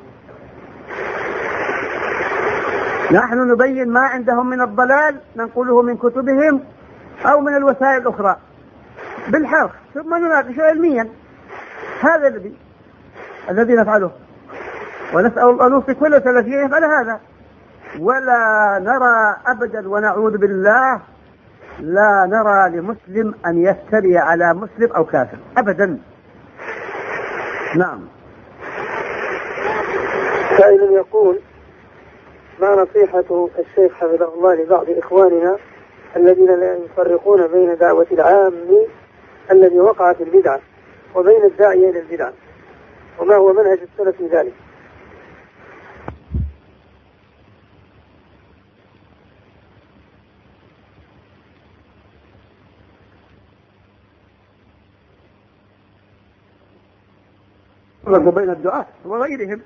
Speaker 2: نحن نبين ما عندهم من الضلال ننقله من كتبهم أو من الوسائل الأخرى بالحرف، ثم نناقشه علميا. هذا الذي نفعله، ونسأل الله أن نوصي كل سلفي يفعل هذا. ولا نرى أبدا ونعوذ بالله لا نرى لمسلم أن يفتري على مسلم أو كافر أبدا. نعم.
Speaker 1: سائل يقول ما نصيحة الشيخ حفظه الله لبعض إخواننا الذين لا يفرقون بين دعوة العام الذي وقع في البدعة وبين الداعية إلى البدعة، وما هو منهج السلف في ذلك؟
Speaker 2: بين الدعاة وغيرهم،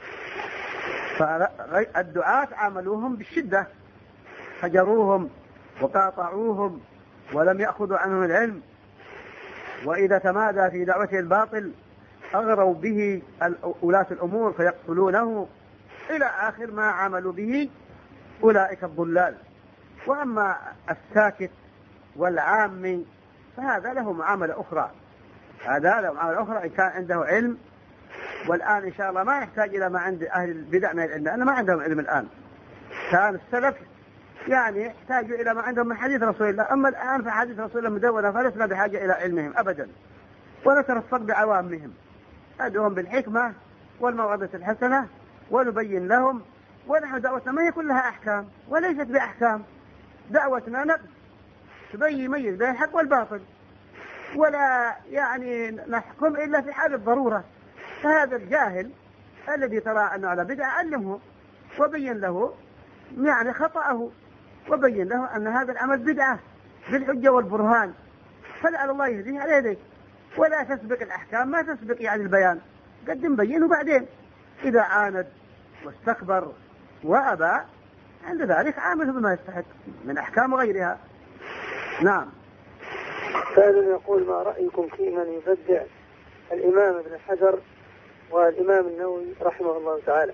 Speaker 2: فالدعاة عاملوهم بالشدة، حجروهم وقاطعوهم ولم يأخذوا عنهم العلم، وإذا تمادى في دعوته الباطل أغروا به ولاة الأمور فيقتلونه إلى آخر ما عملوا به أولئك الضلال. وأما الساكت والعام فهذا له معاملة أخرى، هذا له معاملة أخرى إن كان عنده علم. والآن إن شاء الله ما نحتاج إلى ما عند أهل البدع من العلم، لأن ما عندهم علم الآن. كان السلف يعني يحتاجوا إلى ما عندهم من حديث رسول الله، أما الآن فحديث رسول الله مدونة فلسنا بحاجة إلى علمهم أبدا، ونترفق بعوامهم، ندعوهم بالحكمة والموعظة الحسنة ونبين لهم. ونحن دعوتنا ما هي كلها أحكام وليست بأحكام، دعوتنا نقد تبين يميز بين الحق والباطل، ولا يعني نحكم إلا في حال الضرورة. فهذا الجاهل الذي ترى أنه على بدعة علمه وبين له يعني خطأه، وبين له أن هذا العمل بدعة بالحجة والبرهان، فلعل الله يهديه على يديك. ولا تسبق الأحكام، ما تسبق يعني البيان، قدم بينه بعدين. إذا عاند واستكبر وأبى عند ذلك عامله بما يستحق من أحكام غيرها. نعم.
Speaker 1: سائل يقول ما رأيكم في من يبدع الإمام ابن حجر والإمام النووي رحمه الله تعالى؟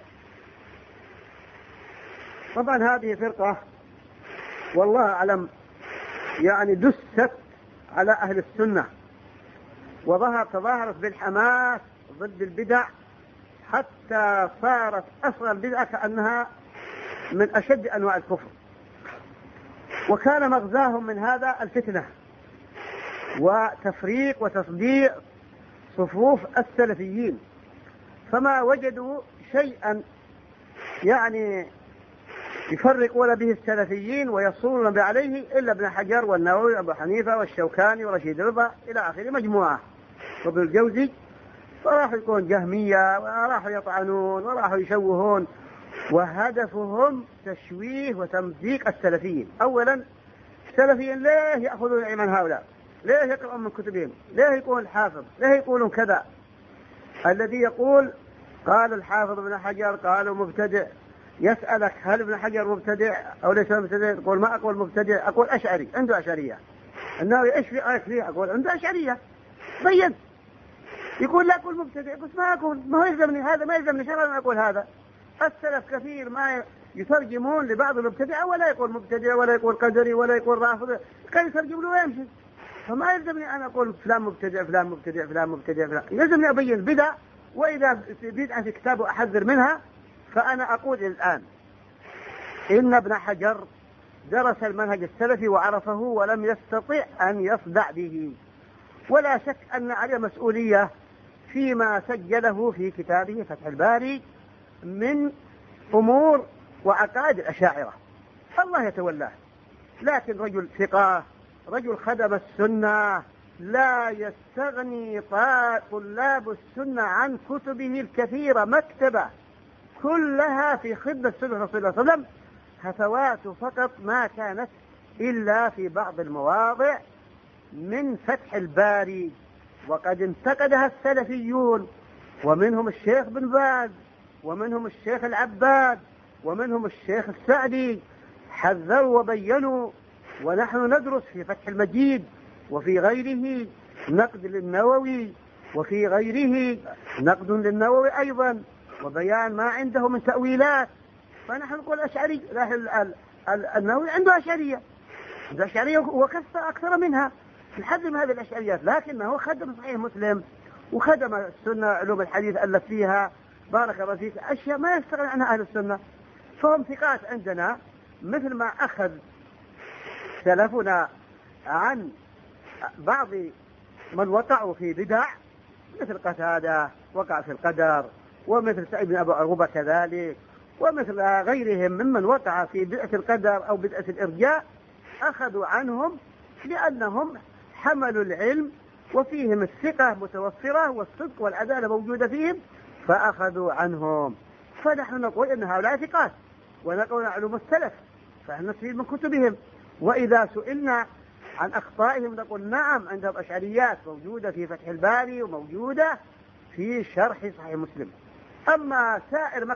Speaker 2: طبعا هذه فرقة والله أعلم يعني دست على أهل السنة، تظاهرت بالحماس ضد البدع حتى صارت أصغر بدعة كأنها من أشد أنواع الكفر. وكان مغزاهم من هذا الفتنة وتفريق وتصديع صفوف السلفيين، فما وجدوا شيئا يعني يفرقون به السلفيين ويصولون عليه إلا ابن حجر والنووي وأبو حنيفة والشوكاني ورشيد رضا إلى آخر مجموعة وابن الجوزي. فراحوا يكون جهمية وراحوا يطعنون وراحوا يشوهون، وهدفهم تشويه وتمزيق السلفيين. أولا السلفيين ليه يأخذون العلم عن هؤلاء؟ ليه يقرؤون من كتبهم؟ ليه يقول الحافظ؟ ليه يقولون كذا؟ الذي يقول قال الحافظ ابن حجر قالوا مبتدع، يسألك هل ابن حجر مبتدع أو ليس مبتدع؟ تقول ما أقول مبتدع، أقول أشعري، عنده أشعرية. النووي إيش في آية فيه؟ أقول عنده أشعرية. بين. يقول لا أقول مبتدع، قلت ما أقول، ما هو يلزمني هذا، ما يلزمني شرعا أن أقول هذا. السلف كثير ما يترجمون لبعض المبتدع ولا يقول مبتدع ولا يقول قدري ولا يقول رافض، كان يترجم له ويمشي. فما يلزمني أن أقول فلان مبتدع فلان مبتدع فلان مبتدع فلان، يلزمني أبين بدع، وإذا بدعة في كتاب أحذر منها. فأنا أقول الآن إن ابن حجر درس المنهج السلفي وعرفه ولم يستطع أن يصدع به، ولا شك أن عليه مسؤولية فيما سجله في كتابه فتح الباري من أمور وعقائد الأشاعرة، الله يتولاه. لكن رجل ثقة، رجل خدم السنة، لا يستغني طلاب السنة عن كتبه الكثيرة، مكتبة كلها في خدمة السنة رسول الله صلى الله عليه وسلم، هفوات فقط ما كانت إلا في بعض المواضع من فتح الباري، وقد انتقدها السلفيون، ومنهم الشيخ بن باز ومنهم الشيخ العباد ومنهم الشيخ السعدي، حذروا وبينوا. ونحن ندرس في فتح المجيد وفي غيره نقد للنووي، وفي غيره نقد للنووي أيضا، وبيان ما عنده من تأويلات. فنحن نقول أشعري، النووي عنده أشعرية، عنده أشعرية وكثر أكثر منها، نحذر من هذه الأشعريات، لكنه خدم صحيح مسلم وخدم السنة، علوم الحديث ألف فيها، بارك الله فيك، أشياء ما يستغني عنها أهل السنة. فهم ثقات عندنا، مثل ما أخذ سلفنا عن بعض من وقعوا في بدع، مثل قتادة وقع في القدر، ومثل سعيد بن أبي عروبة كذلك، ومثل غيرهم ممن وقع في بدعة القدر أو بدعة الإرجاء، أخذوا عنهم لأنهم حملوا العلم وفيهم الثقة متوفرة والصدق والعدالة موجودة فيهم، فأخذوا عنهم. فنحن نقول إن هؤلاء ثقات، ونقول علوم السلف، فنحن نستفيد من كتبهم. وإذا سئلنا عن أخطائهم نقول نعم عندهم أشعريات موجودة في فتح الباري وموجودة في شرح صحيح مسلم. أما سائر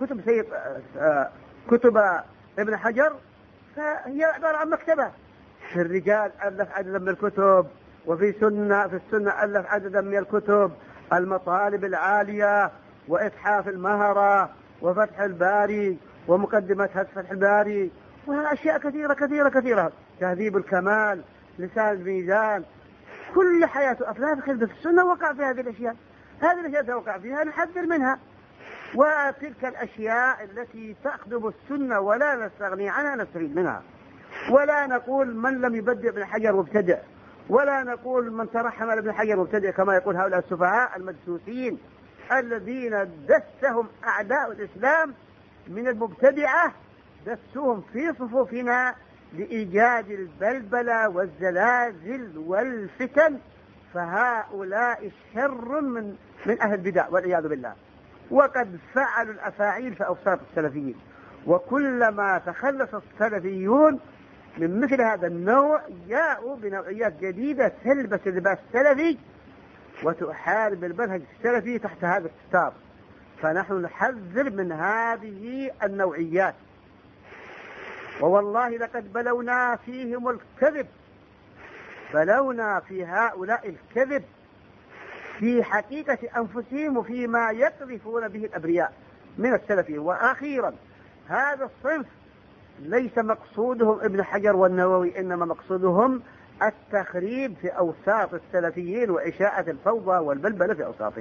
Speaker 2: كتب ابن حجر فهي عبارة عن مكتبة، في الرجال ألف عددا من الكتب، وفي السنة ألف عددا من الكتب، المطالب العالية وإتحاف المهرة وفتح الباري ومقدمة فتح الباري، وأشياء كثيرة كثيرة كثيرة، تهذيب الكمال، لسان الميزان، كل حياته أفلام خلف السنة وقع في هذه الأشياء. هذه الأشياء توقع فيها نحذر منها، وتلك الأشياء التي تخدم السنة ولا نستغني عنها نستفيد منها. ولا نقول من لم يبدع ابن حجر مبتدع، ولا نقول من ترحم على ابن حجر مبتدع كما يقول هؤلاء السفهاء المدسوسين الذين دسهم أعداء الإسلام من المبتدعة، دسوهم في صفوفنا لإيجاد البلبلة والزلازل والفتن، فهؤلاء شر من أهل البدع والعياذ بالله. وقد فعلوا الأفاعيل في أوساط السلفيين، وكلما تخلص السلفيون من مثل هذا النوع جاءوا بنوعيات جديدة تلبس اللباس السلفي وتحارب المنهج السلفي تحت هذا الستار. فنحن نحذر من هذه النوعيات، ووالله لقد بلونا فيهم الكذب، بلونا في هؤلاء الكذب في حقيقة أنفسهم وفيما يقذفون به الأبرياء من السلفيين. وأخيرا هذا الصنف ليس مقصودهم ابن حجر والنووي، إنما مقصودهم التخريب في أوساط السلفيين وإشاعة الفوضى والبلبلة في أوساطهم.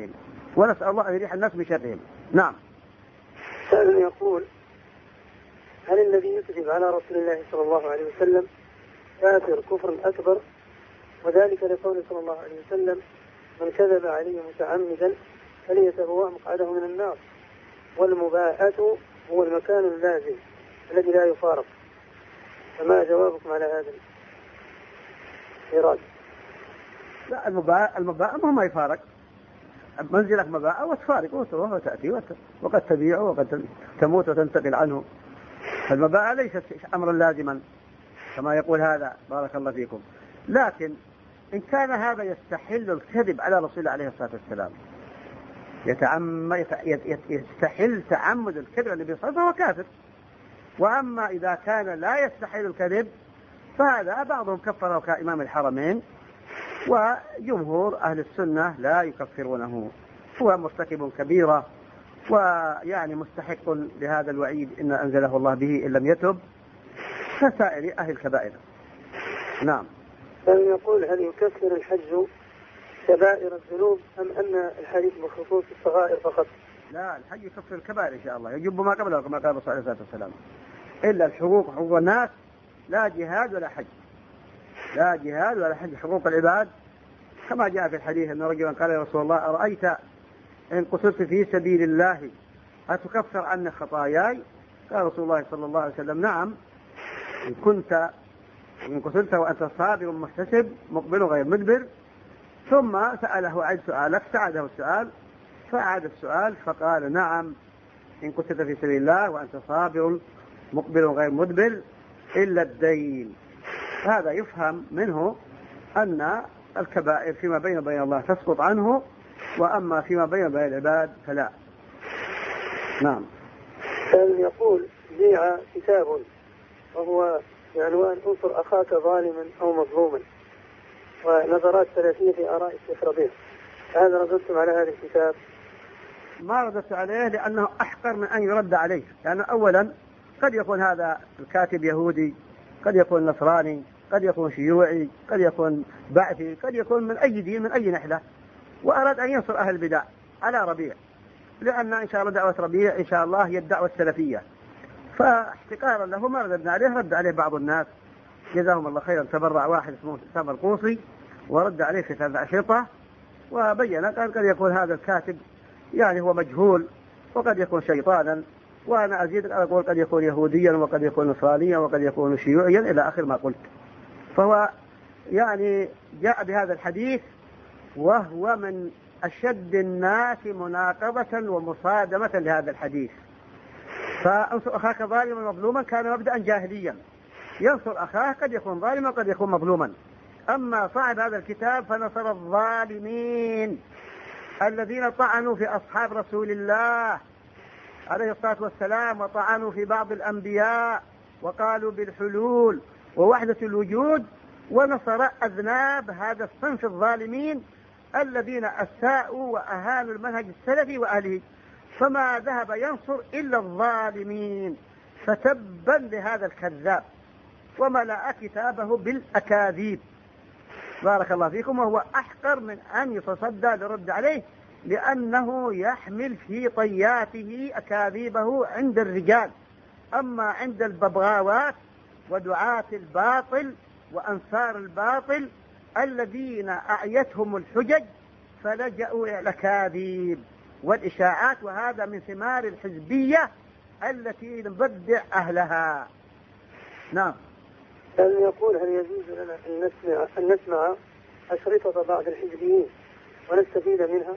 Speaker 2: ونسأل الله أن يريح الناس من شرهم. نعم.
Speaker 1: سائل يقول: هل الذي يكذب على رسول الله صلى الله عليه وسلم كافر كفر أكبر؟ وذلك لقول صلى الله عليه وسلم: من كذب عليه متعمدا فليتبوأ مقعده من النار. والمباءة هو المكان اللازم الذي لا يفارق. فما جوابكم على هذا الإيراد؟
Speaker 2: لا، المباء ما يفارق. منزلك مباء وتفارق وتروح وتأتي وقد تبيع وقد تموت وتنتقل عنه. فالمباء ليست أمرا لازما كما يقول هذا، بارك الله فيكم. لكن إن كان هذا يستحل الكذب على رسول الله عليه الصلاة والسلام، يستحل تعمد الكذب على النبي صلى الله عليه وسلم، فهو كافر. وأما إذا كان لا يستحل الكذب فهذا بعضهم كفره كإمام الحرمين، وجمهور أهل السنة لا يكفرونه. هو مرتكب كبيرة ويعني مستحق لهذا الوعيد إن أنزله الله به إن لم يتب كسائر أهل الكبائر. نعم.
Speaker 1: يقول: هل يكفر الحج كبائر الذنوب أم أن الحديث بخصوص الصغائر فقط؟
Speaker 2: لا، الحج يكفر الكبائر إن شاء الله، يجب ما قبله كما قال الرسول عليه الصلاة والسلام. إلا الحقوق، حقوق الناس، لا جهاد ولا حج. لا جهاد ولا حج، حقوق العباد كما جاء في الحديث أن رجلا قال: يا رسول الله أرأيت إن قتلت في سبيل الله أتكفر عني خطاياي؟ قال رسول الله صلى الله عليه وسلم: نعم، إن قتلت وأنت صابر محتسب مقبل غير مدبر. ثم سأله: عد سؤالك. ساعده السؤال فأعاد السؤال فقال: نعم، إن قتلت في سبيل الله وأنت صابر مقبل غير مدبر إلا الدين. هذا يفهم منه أن الكبائر فيما بين الله تسقط عنه، وأما فيما بين العباد فلا. نعم.
Speaker 1: يقول: بيع كتاب وهو بعنوان انصر أخاك ظالما أو مظلوما، ونظرات ثلاثية في آراء الشيخ ربيع، هذا رددتم على هذا الكتاب؟
Speaker 2: ما رددت عليه لأنه أحقر من أن يرد عليه، لأنه أولا قد يكون هذا الكاتب يهودي، قد يكون نصراني، قد يكون شيوعي، قد يكون بعثي، قد يكون من أي دين، من أي نحلة، وأراد أن ينصر أهل البدع على ربيع، لأن إن شاء الله دعوة ربيع إن شاء الله هي الدعوة السلفية. فاحتقارا له ما رددنا عليه، رد عليه بعض الناس جزاهم الله خيرا. تبرع واحد اسمه سامر القوصي ورد عليه في 3 أشرطة وبين قال قد يكون هذا الكاتب يعني هو مجهول، وقد يكون شيطانا، وأنا أزيد أقول قد يكون يهوديا، وقد يكون نصرانيا، وقد يكون شيوعيا إلى آخر ما قلت. فهو يعني جاء بهذا الحديث وهو من أشد الناس مناقضة ومصادمة لهذا الحديث. فأنصر أخاك ظالما مظلوما كان مبدأ جاهليا، ينصر أخاه قد يكون ظالما وقد يكون مظلوما. أما صاحب هذا الكتاب فنصر الظالمين الذين طعنوا في أصحاب رسول الله عليه الصلاة والسلام، وطعنوا في بعض الأنبياء، وقالوا بالحلول ووحدة الوجود، ونصر أذناب هذا الصنف الظالمين الذين أساءوا وأهانوا المنهج السلفي وأهله. فما ذهب ينصر إلا الظالمين، فتبا لهذا الكذاب وملأ كتابه بالأكاذيب، بارك الله فيكم. وهو أحقر من أن يتصدى لرد عليه، لأنه يحمل في طياته أكاذيبه عند الرجال. أما عند الببغاوات ودعاة الباطل وأنصار الباطل الذين أعيتهم الحجج فلجأوا إلى الأكاذيب والإشاعات، وهذا من ثمار الحزبية التي نبدع أهلها. نعم.
Speaker 1: يقول: هل يجوز لنا أن نسمع أشرطة بعض الحزبيين ونستفيد منها؟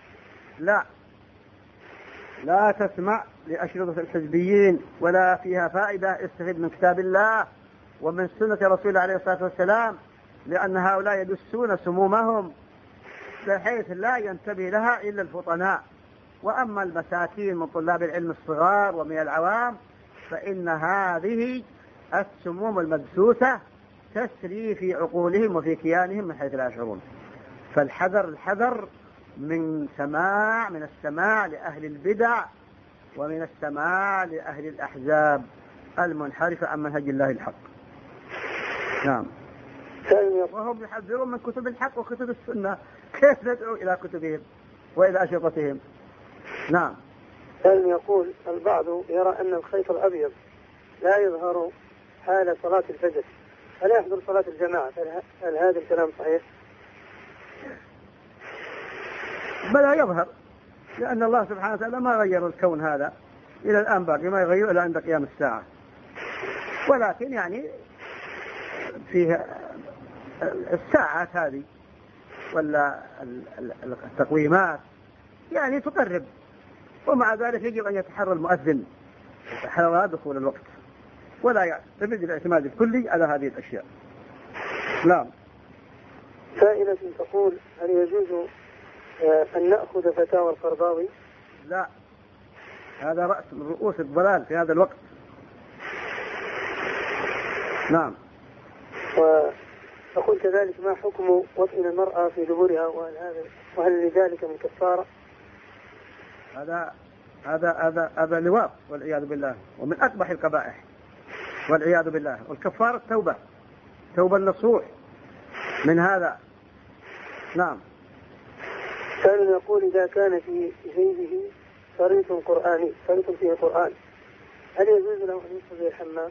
Speaker 2: لا تسمع لأشرطة الحزبيين ولا فيها فائدة. استفيد من كتاب الله ومن سنة رسول الله عليه الصلاة والسلام، لأن هؤلاء يدسون سمومهم بحيث لا ينتبه لها إلا الفطناء. وأما المساكين من طلاب العلم الصغار ومن العوام فإن هذه السموم المدسوسة تسري في عقولهم وفي كيانهم من حيث لا يشعرون. فالحذر من السماع لأهل البدع ومن السماع لأهل الأحزاب المنحرفة عن منهج الله الحق. نعم. وهم يحذرون من كتب الحق وكتب السنة، كيف ندعو إلى كتبهم؟ وإلى أشرطتهم. نعم.
Speaker 1: كان يقول البعض يرى أن الخيط الأبيض لا يظهر حال صلاة الفجر، فلا يحضر صلاة الجماعة، هل هذا الكلام صحيح؟
Speaker 2: بلا يظهر، لأن الله سبحانه وتعالى ما غير الكون هذا إلى الآن، باقي ما يغير إلى عند قيام الساعة، ولكن يعني فيه الساعات هذه ولا التقويمات يعني تقرب، ومع ذلك يجب أن يتحرى المؤذن حال دخول الوقت، ولا يعتمد الاعتماد الكلي على هذه الأشياء. نعم.
Speaker 1: سائلة تقول هل يجوز أن نأخذ فتاوى القرضاوي؟
Speaker 2: لا، هذا رأس من رؤوس الضلال في هذا الوقت. نعم.
Speaker 1: وأقول كذلك ما حكم وطئ المرأة في دبرها، وهل لذلك من كفارة؟
Speaker 2: هذا لواط والعياذ بالله، ومن أقبح القبائح والعياذ بالله، والكفارة توبة النصوح من هذا. نعم.
Speaker 1: كان يقول إذا كان في جيبه شريط قرآني، شريط فيه قرآن، هل يجوز له أن يدخل الحمام؟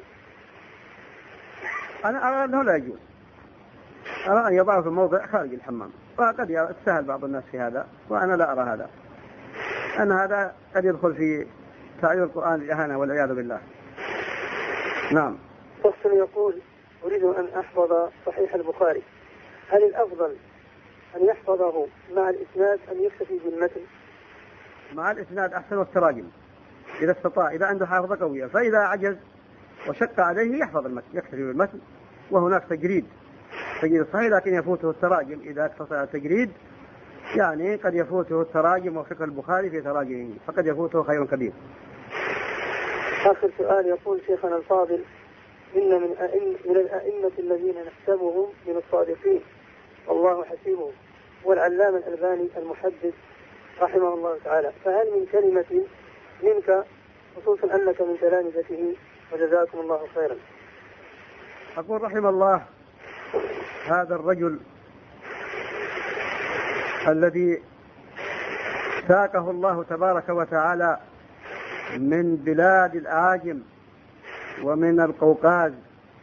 Speaker 2: أنا أرى أنه لا يجوز، أرى أن يضعه في موضع خارج الحمام، وقد يتساهل بعض الناس في هذا، وأنا لا أرى هذا، أن هذا قد يدخل في تعيين القرآن الإهانة والعياذ بالله. نعم.
Speaker 1: شخص يقول أريد أن أحفظ صحيح البخاري، هل الأفضل أن يحفظه مع الإسناد أم يكتفي بالمتن؟
Speaker 2: مع الإسناد أحسن، والتراجم إذا استطاع، إذا عنده حافظة قوية، فإذا عجز وشق عليه يحفظ المتن، يكتفي بالمتن، وهناك تجريد صحيح، لكن يفوته التراجم إذا اقتصر على التجريد، يعني قد يفوته التراجم وفقه البخاري في تراجمه، فقد يفوته خير كبير.
Speaker 1: آخر سؤال يقول شيخنا الفاضل إن من الأئمة الذين نحسبهم من الصادقين والله حسيبهم والعلامة الألباني المحدث رحمه الله تعالى، فهل من كلمة منك خصوصا أنك من تلامذته، وجزاكم الله خيرا؟
Speaker 2: أقول رحم الله هذا الرجل الذي ساقه الله تبارك وتعالى من بلاد الأعاجم ومن القوقاز،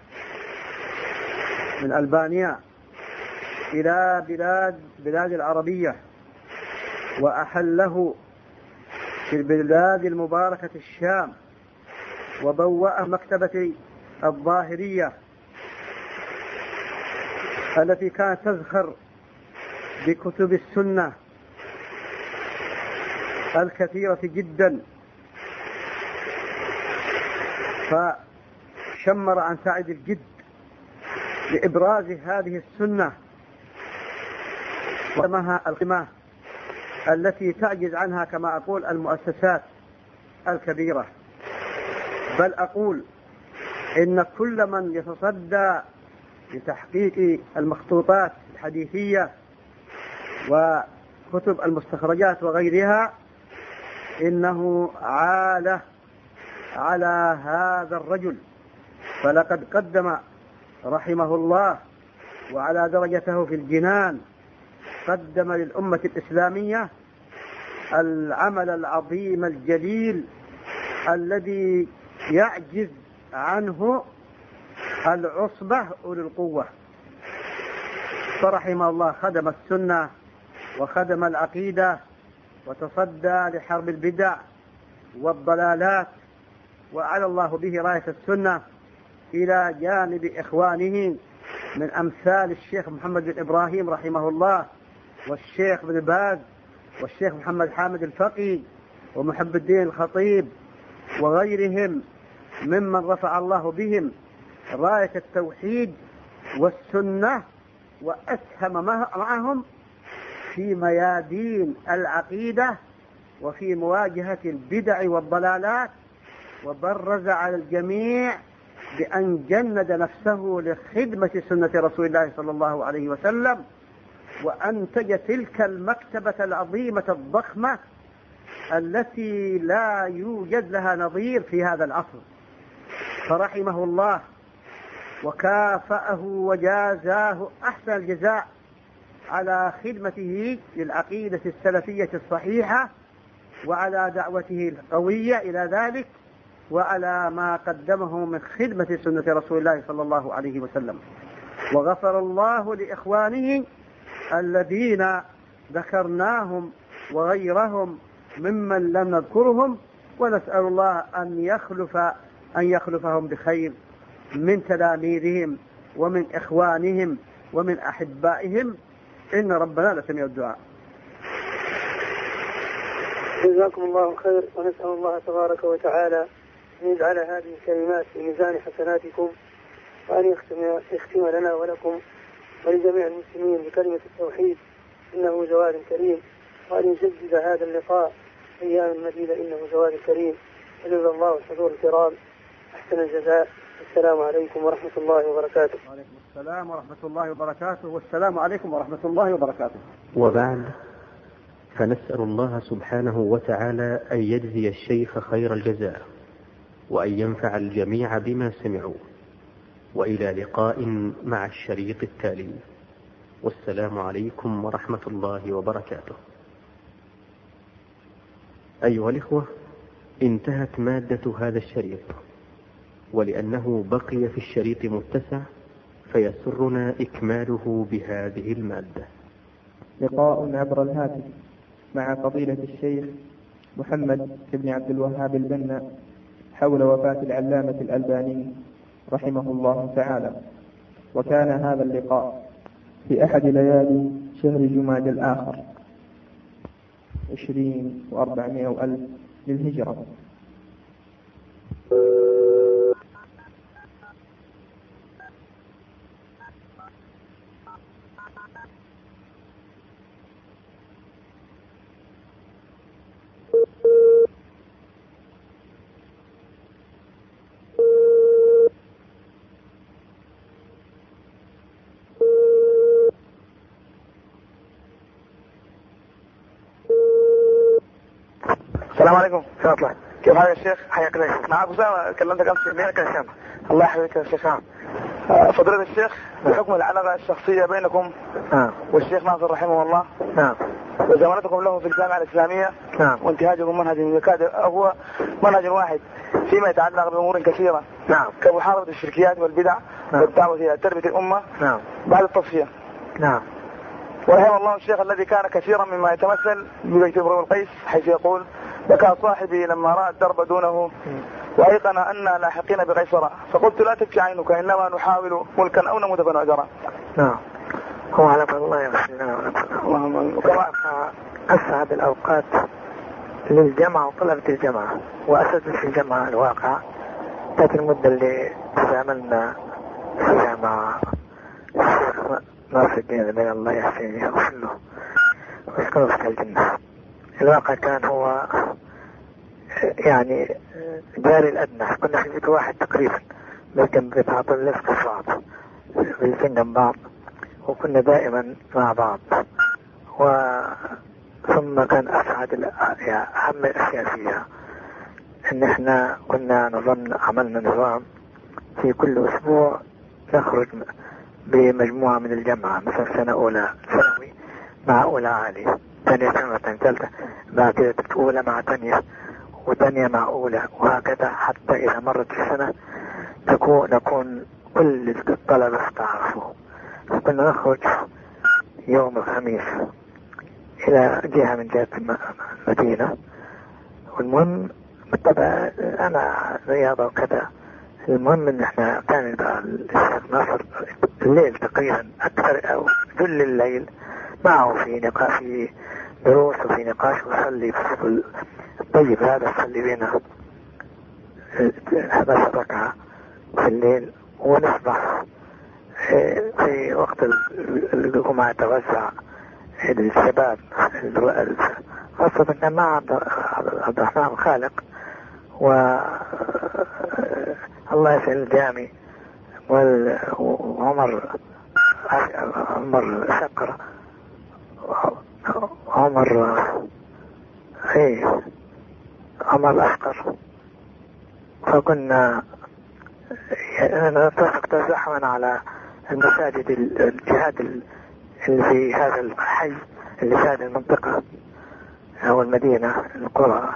Speaker 2: من ألبانيا إلى بلاد العربية، وأحله في البلاد المباركة الشام، وبوأ مكتبة الظاهرية التي كانت تزخر بكتب السنة الكثيرة جدا، فشمر عن ساعد الجد لإبراز هذه السنة ومها القمة التي تعجز عنها كما أقول المؤسسات الكبيرة، بل أقول إن كل من يتصدى لتحقيق المخطوطات الحديثية وكتب المستخرجات وغيرها إنه عالة على هذا الرجل، فلقد قدم رحمه الله وعلى درجته في الجنان، قدم للأمة الإسلامية العمل العظيم الجليل الذي يعجز عنه العصبة أولي القوة، فرحمه الله خدم السنة وخدم العقيدة وتصدى لحرب البدع والضلالات، وعلى الله به راية السنة إلى جانب إخوانه من أمثال الشيخ محمد بن إبراهيم رحمه الله، والشيخ بن باز، والشيخ محمد حامد الفقي، ومحب الدين الخطيب، وغيرهم ممن رفع الله بهم راية التوحيد والسنة، وأسهم معهم في ميادين العقيدة وفي مواجهة البدع والضلالات، وبرز على الجميع بأن جند نفسه لخدمة سنة رسول الله صلى الله عليه وسلم، وأنتج تلك المكتبة العظيمة الضخمة التي لا يوجد لها نظير في هذا العصر، فرحمه الله وكافأه وجازاه أحسن الجزاء على خدمته للعقيدة السلفية الصحيحة، وعلى دعوته القوية إلى ذلك، وعلى ما قدمه من خدمة سنة رسول الله صلى الله عليه وسلم. وغفر الله لإخوانه الذين ذكرناهم وغيرهم ممن لم نذكرهم، ونسأل الله أن يخلفهم بخير من تلاميذهم ومن إخوانهم ومن أحبائهم، إن ربنا لسميع الدعاء.
Speaker 1: جزاكم الله خير، ونسأل الله تبارك وتعالى أن يجعل هذه الكلمات في ميزان حسناتكم، وأن يختم لنا ولكم ولجميع المسلمين بكلمة التوحيد إنه جواد كريم، وأن يجدد هذا اللقاء أيام مديدة إنه جواد كريم. وجزا الله الحضور الكرام أحسن الجزاء. السلام عليكم ورحمة الله وبركاته.
Speaker 2: وعليكم السلام ورحمة الله وبركاته. والسلام عليكم ورحمة الله وبركاته.
Speaker 3: وبعد، فنسأل الله سبحانه وتعالى أن يجزي الشيخ خير الجزاء، وأن ينفع الجميع بما سمعوا، وإلى لقاء مع الشريط التالي. والسلام عليكم ورحمة الله وبركاته. أيها الإخوة، انتهت مادة هذا الشريط، ولأنه بقي في الشريط متسع فيسرنا إكماله بهذه المادة.
Speaker 4: لقاء عبر الهاتف مع فضيلة الشيخ محمد بن عبد الوهاب البنا حول وفاة العلامة الألباني رحمه الله تعالى. وكان هذا اللقاء في أحد ليالي شهر جماد الآخر 20,400,000 للهجرة.
Speaker 5: السلام عليكم. الله. كيف حالك يا شيخ؟ حياك الله يا شيخ. معك أسامة، كلمتك أمس في المياه. يا شيخ الله يحفظك يا شيخ. فضيلة الشيخ، بحكم العلاقة الشخصية بينكم والشيخ ناصر رحمه الله وزمانتكم له في الجامعة الإسلامية وانتهاجكم منهج يكاد هو منهج واحد فيما يتعلق بأمور كثيرة كمحاربة الشركيات والبدع والدعوة إلى تربية الأمة بعد التصفية. ورحم الله الشيخ الذي كان كثيرا مما يتمثل ببيت امرؤ القيس، حيث يقول: بكى صاحبي لما رأى الدرب دونه وأيقن أننا لاحقين بقيصر، فقلت لا تبكي عينك، إنما نحاول ملكا أو نموت فنعذرا.
Speaker 6: هو على الله يغفر اللهم. أسعد الأوقات للجامعة وطلبة الجامعة وأساتذة في الجامعة الواقع ذات المدة اللي تعاملنا فيها مع الشيخ ناصر الدين بين الله يحسن يغفر له ويسكنه في الجنة. الواقع كان هو يعني جاري الأدنى، كنا في بيت واحد تقريبا، لكن بيتعاطوا اللفت في بعض بيلفين جنب بعض، وكنا دائما مع بعض. ثم كان أسعد أهم الأشياء فيها إن إحنا كنا عملنا نظام في كل أسبوع نخرج بمجموعة من الجامعة، مثلا سنة أولى ثانوي مع أولى عالي، ثانية ثانوي ثالثة، بعد كده أولى مع ثانية وثانية مع أولى، وهكذا حتى إذا مرت السنة نكون كل الطلبة تعرفوا. كنا نخرج يوم الخميس إلى جهة من جهة المدينة، والمهم بالطبع أنا رياضة وكذا. المهم إن إحنا كان الشيخ ناصر الليل تقريبا أكثر أو كل الليل معه في نقاش، في دروس وفي نقاش، وصلي في الطيب هذا صلي بينا 11 ركعة في الليل، ونصبح في وقت الجمعة توزع الشباب خاصة كان مع عبد الرحمن الخالق الله يسأل الجامي وعمر شقر عمر الأشقر. فكنا نتفق تزحما على المساجد الجهات اللي في هذا الحي اللي في هذه المنطقة أو المدينة القرى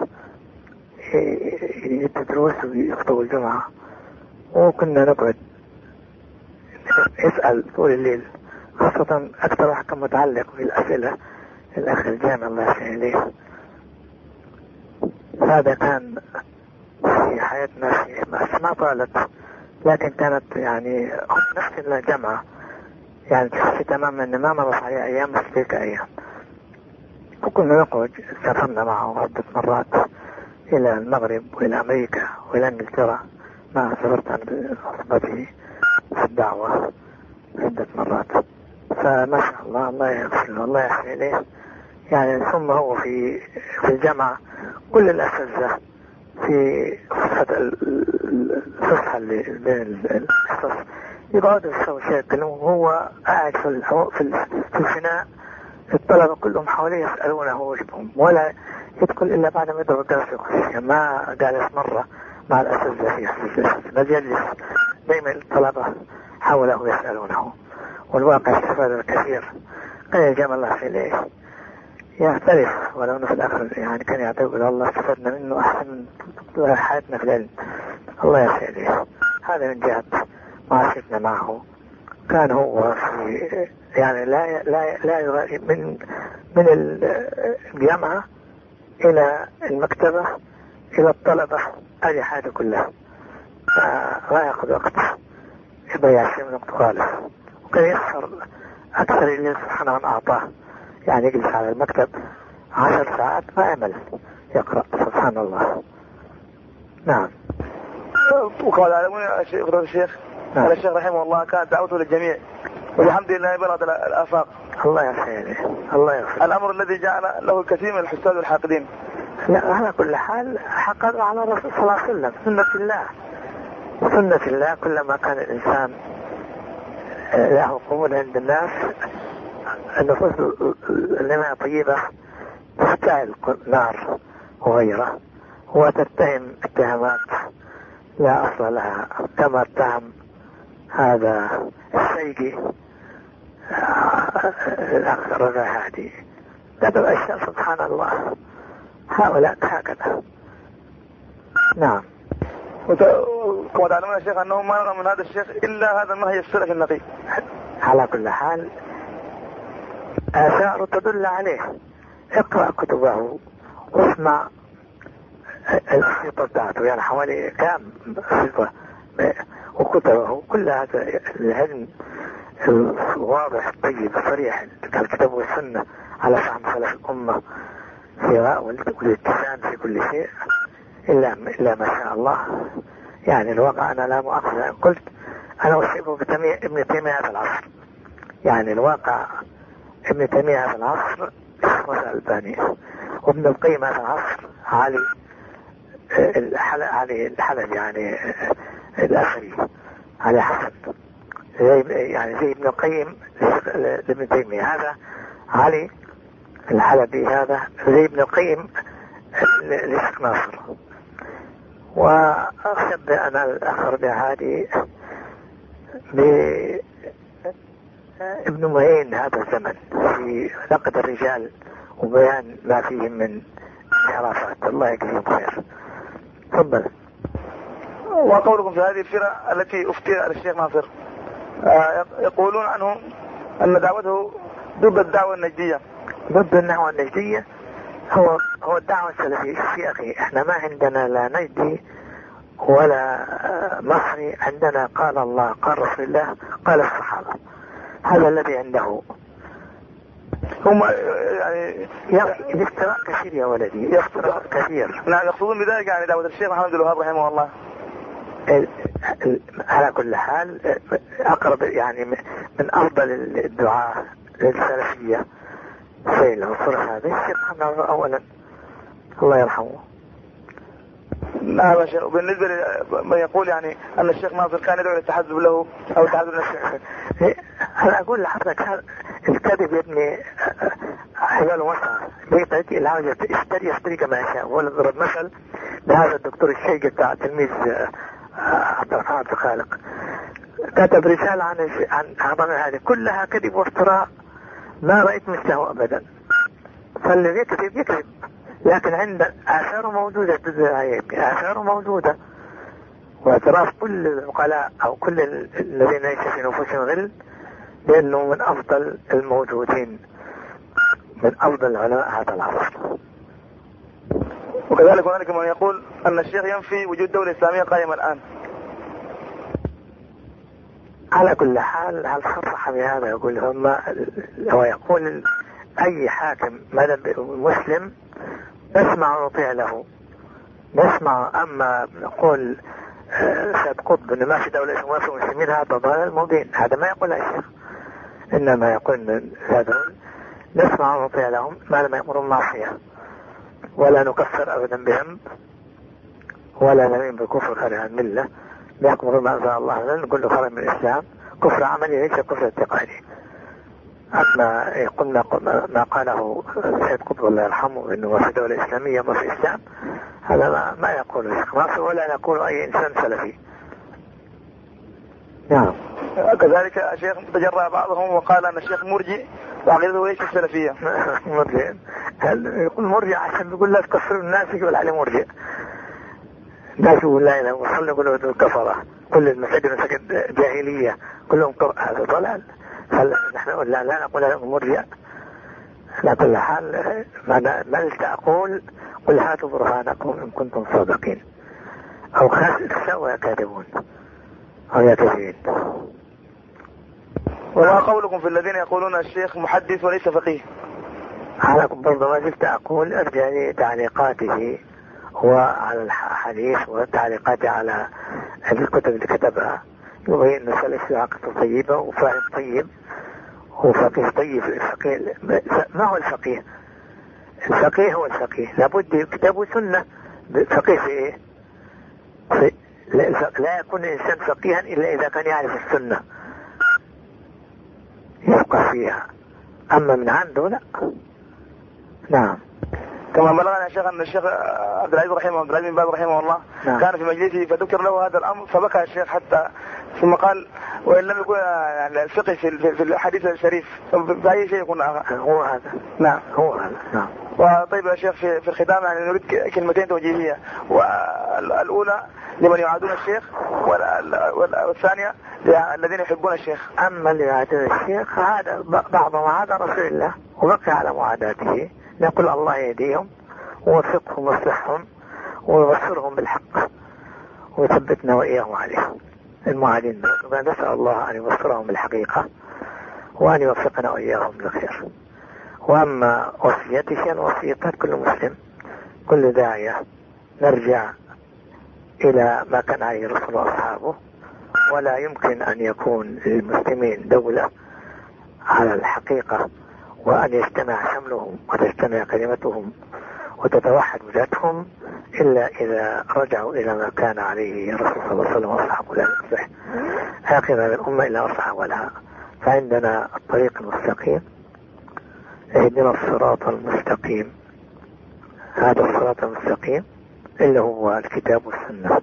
Speaker 6: يتدرس ويخطبوا الجمعة، وكنا نقعد يسأل طول الليل، خاصة أكثر واحد كان متعلق بالأسئلة الأخ الجامع الله يسعده إليه. هذا كان في حياتنا ما طالت، لكن كانت يعني نفس الجامعة، يعني تحسي تماما أن ما مرت عليه أيام بس تلك أيام. وكنا نقعد، سافرنا معه عدة مرات إلى المغرب وإلى أمريكا وإلى إنجلترا، ما سافرت عن خطبته في الدعوة عدة مرات. فما شاء الله، الله يغفر له الله يحسن إليه. يعني ثم هو في الجامعة كل الأساتذة في الفسحة اللي بين الحصص يقعدوا يسووا شيء، وهو قاعد في الفناء، الطلبة كلهم حواليه يسألونه وجبهم، ولا يدخل إلا بعد ما يضرب الدرس يخش. ما جالس مرة مع الأساتذة في بل يجلس دائما الطلبة حوله يسألونه، والواقع استفاد الكثير. قال جمع الله في إليه يعترف، ولو أنه في الآخر يعني كان يعترف إلى الله استفدنا منه أحسن من حياتنا في العلم. الله يسعده. هذا من جهة معاشرتنا معه. كان هو في يعني لا يغادر من الجامعة إلى المكتبة إلى الطلبة، هذه حاجة كلها لا يأخذ وقت، يضيع شيء من وقت خالص. وكان يسهر أكثر اللي سبحانه وتعالى أعطاه، يعني يجلس على المكتب 10 ساعات ما يعمل يقرأ، سبحان الله. نعم.
Speaker 5: وقال الشيخ
Speaker 6: نعم.
Speaker 5: الشيخ رحمه الله كانت دعوته للجميع، والحمد لله بلغت الآفاق.
Speaker 6: الله يسعده الله يغفر.
Speaker 5: الأمر الذي جعل له الكثير من الحساد والحاقدين.
Speaker 6: لا، على كل حال حقد على الرسول صلى الله عليه وسلم، سنة الله. كلما كان الإنسان له قبول عند الناس، النفوس لما طيبة تستاهل نار وغيره، وتتهم اتهامات لا أصل لها، كما اتهم هذا السيقي الأخ رجع هادي. هذا الأشياء سبحان الله، هؤلاء هكذا. نعم.
Speaker 5: وكما تعلمون يا شيخ أنه ما نرى من هذا الشيخ إلا هذا المنهج السلفي النقي.
Speaker 6: على كل حال آثار تدل عليه. اقرأ كتبه واسمع الصفة بتاعته، يعني حوالي كام صفة، وكتبه كل هذا العلم الواضح الطيب الصريح كالكتاب والسنة على فهم سلف الأمة في والاتسان في كل شيء إلا ما شاء الله. يعني الواقع أنا لا مؤاخذة قلت أنا أصيبه ابن تيمية هذا العصر، يعني الواقع ابن تيمية هذا العصر اسمه الألباني، وابن القيم هذا العصر علي الحلبي، يعني الأثري علي حسن، يعني زي ابن القيم لابن تيمية، هذا علي الحلبي هذا زي ابن القيم لشيخ ناصر. وأخشب أنا الأخر بهذه ابن معين هذا الزمن في نقد الرجال وبيان ما فيهم من انحرافات. الله يجزيهم خير. تفضل.
Speaker 5: وقولكم في هذه الفرق التي أفتي على الشيخ ناصر يقولون عنه أن دعوته ضد الدعوة النجدية.
Speaker 6: ضد الدعوة النجدية هو الدعوة السلفية. يا أخي احنا ما عندنا لا نجدي ولا مصري، عندنا قال الله قال رسول الله قال الصحابة، هذا الذي عنده.
Speaker 5: هم يعني
Speaker 6: الافتراء كثير يا ولدي، افتراء كثير.
Speaker 5: نعم، يقصدون بذلك يعني دعوة الشيخ محمد الوهاب رحمه الله.
Speaker 6: على كل حال أقرب يعني من أفضل الدعاء للسلفية في العصر هذا الشيخ محمد أولا، الله يرحمه.
Speaker 5: نعم يا شيخ. وبالنسبة لمن يقول يعني أن الشيخ ناصر كان يدعو للتحزب له أو التحزب لنفسه،
Speaker 6: أنا أقول لحضرتك الكذب يا ابني حلال وسع، بيتأتي العوجة يشتري كما يشاء. ونضرب مثل بهذا الدكتور الشيقي بتاع تلميذ عبد الرحمن عبد الخالق، كتب رسالة عن أعضاء هذه كلها كذب وافتراء ما رأيت مثله أبدا. فالذي يكذب لكن عند آثاره موجودة، آثاره موجودة، واعتراف كل العقلاء أو كل الذين ليس في نفوسهم غل بأنه من أفضل الموجودين، من أفضل علماء هذا العصر.
Speaker 5: وكذلك هناك من يقول أن الشيخ ينفي وجود دولة إسلامية قائمة الآن.
Speaker 6: على كل حال هل صرح بهذا؟ يقول هو يقول أي حاكم مسلم نسمع ونطيع له، نسمع. أما نقول سيد قطب إن ما في دولة اسمها في المسلمين هذا ضلال مبين، هذا ما يقول الشيخ، إنما يقول هذا نسمع ونطيع لهم ما لم يأمرون معصية، ولا نكفر أبدا بهم، ولا نؤمن بالكفر خارج عن الملة، يأمر ما أنزل الله لنا نقول له خارج من الإسلام، كفر عملي ليس كفر اعتقادي. أما يقول ما قاله سيد قطب الله يرحمه إنه ما في دولة إسلامية ما في إسلام، هذا ما يقوله الشيخ ناصر ولا يقول أي إنسان سلفي. نعم.
Speaker 5: كذلك الشيخ تجرأ بعضهم وقال أن الشيخ مرجئ وعقيدته ليس السلفية.
Speaker 6: مرجئ، يقول مرجئ عشان بيقول لا تكفروا الناس، يقول عليه مرجئ. الناس يقول لا إله إلا الله يقولوا كفرة، كل المساجد جاهلية كلهم هذا ضلال. نحن نقول لا نقول لهم مرجئ. على كل حال ما أقول قل هاتوا برهانكم إن كنتم صادقين أو خسوا يكاذبون أو يكذبين.
Speaker 5: وما قولكم في الذين يقولون الشيخ محدث وليس فقيه؟
Speaker 6: على برضه ما زلت أقول أرجع لتعليقاته وعلى الحديث وتعليقاته على الكتب اللي كتبها، يبين أن سلف عقيدة طيبة وفاهم طيب وفقيه طيب. الفقيه ما هو الفقيه؟ الفقيه هو الفقيه لابد كتاب وسنة. فقيه في إيه؟ لا يكون الإنسان فقيها إلا إذا كان يعرف السنة يفقه فيها، أما من عنده لا. نعم.
Speaker 5: كما بلغنا يا شيخ أن الشيخ عبد العزيز بن باز رحمه الله
Speaker 6: نعم.
Speaker 5: كان في مجلسه فذكر له هذا الأمر فبكى الشيخ حتى ثم قال وإن لم يكن يعني الفقه في الحديث الشريف فأي شيء يكون آخر.
Speaker 6: هو هذا.
Speaker 5: نعم
Speaker 6: هو هذا. نعم.
Speaker 5: وطيب يا شيخ في الختام يعني نريد كلمتين توجيهية، والأولى لمن يعادون الشيخ والثانية الذين يحبون الشيخ.
Speaker 6: أما اللي يعادون الشيخ هذا بعضهم عاد رسول الله وبقي على معاداته، نقول الله يهديهم ووفقهم ويصلحهم ويبصرهم بالحق ويثبتنا وإياهم عليهم المعادين. نسأل الله أن يبصرهم بالحقيقة وأن يوفقنا وإياهم للخير. وأما وصيتي شيء وصيتها كل مسلم كل داعية نرجع إلى ما كان عليه الرسول وأصحابه، ولا يمكن أن يكون للمسلمين دولة على الحقيقة وأن يجتمع شملهم وتجتمع كلمتهم وتتوحد وجهتهم إلا إذا رجعوا إلى ما كان عليه الرسول صلى الله عليه وسلم وأصحابه. لا يصلح آخر الأمة إلا أصحاب لها. فعندنا الطريق المستقيم، اهدنا الصراط المستقيم. هذا الصراط المستقيم اللي هو الكتاب والسنة.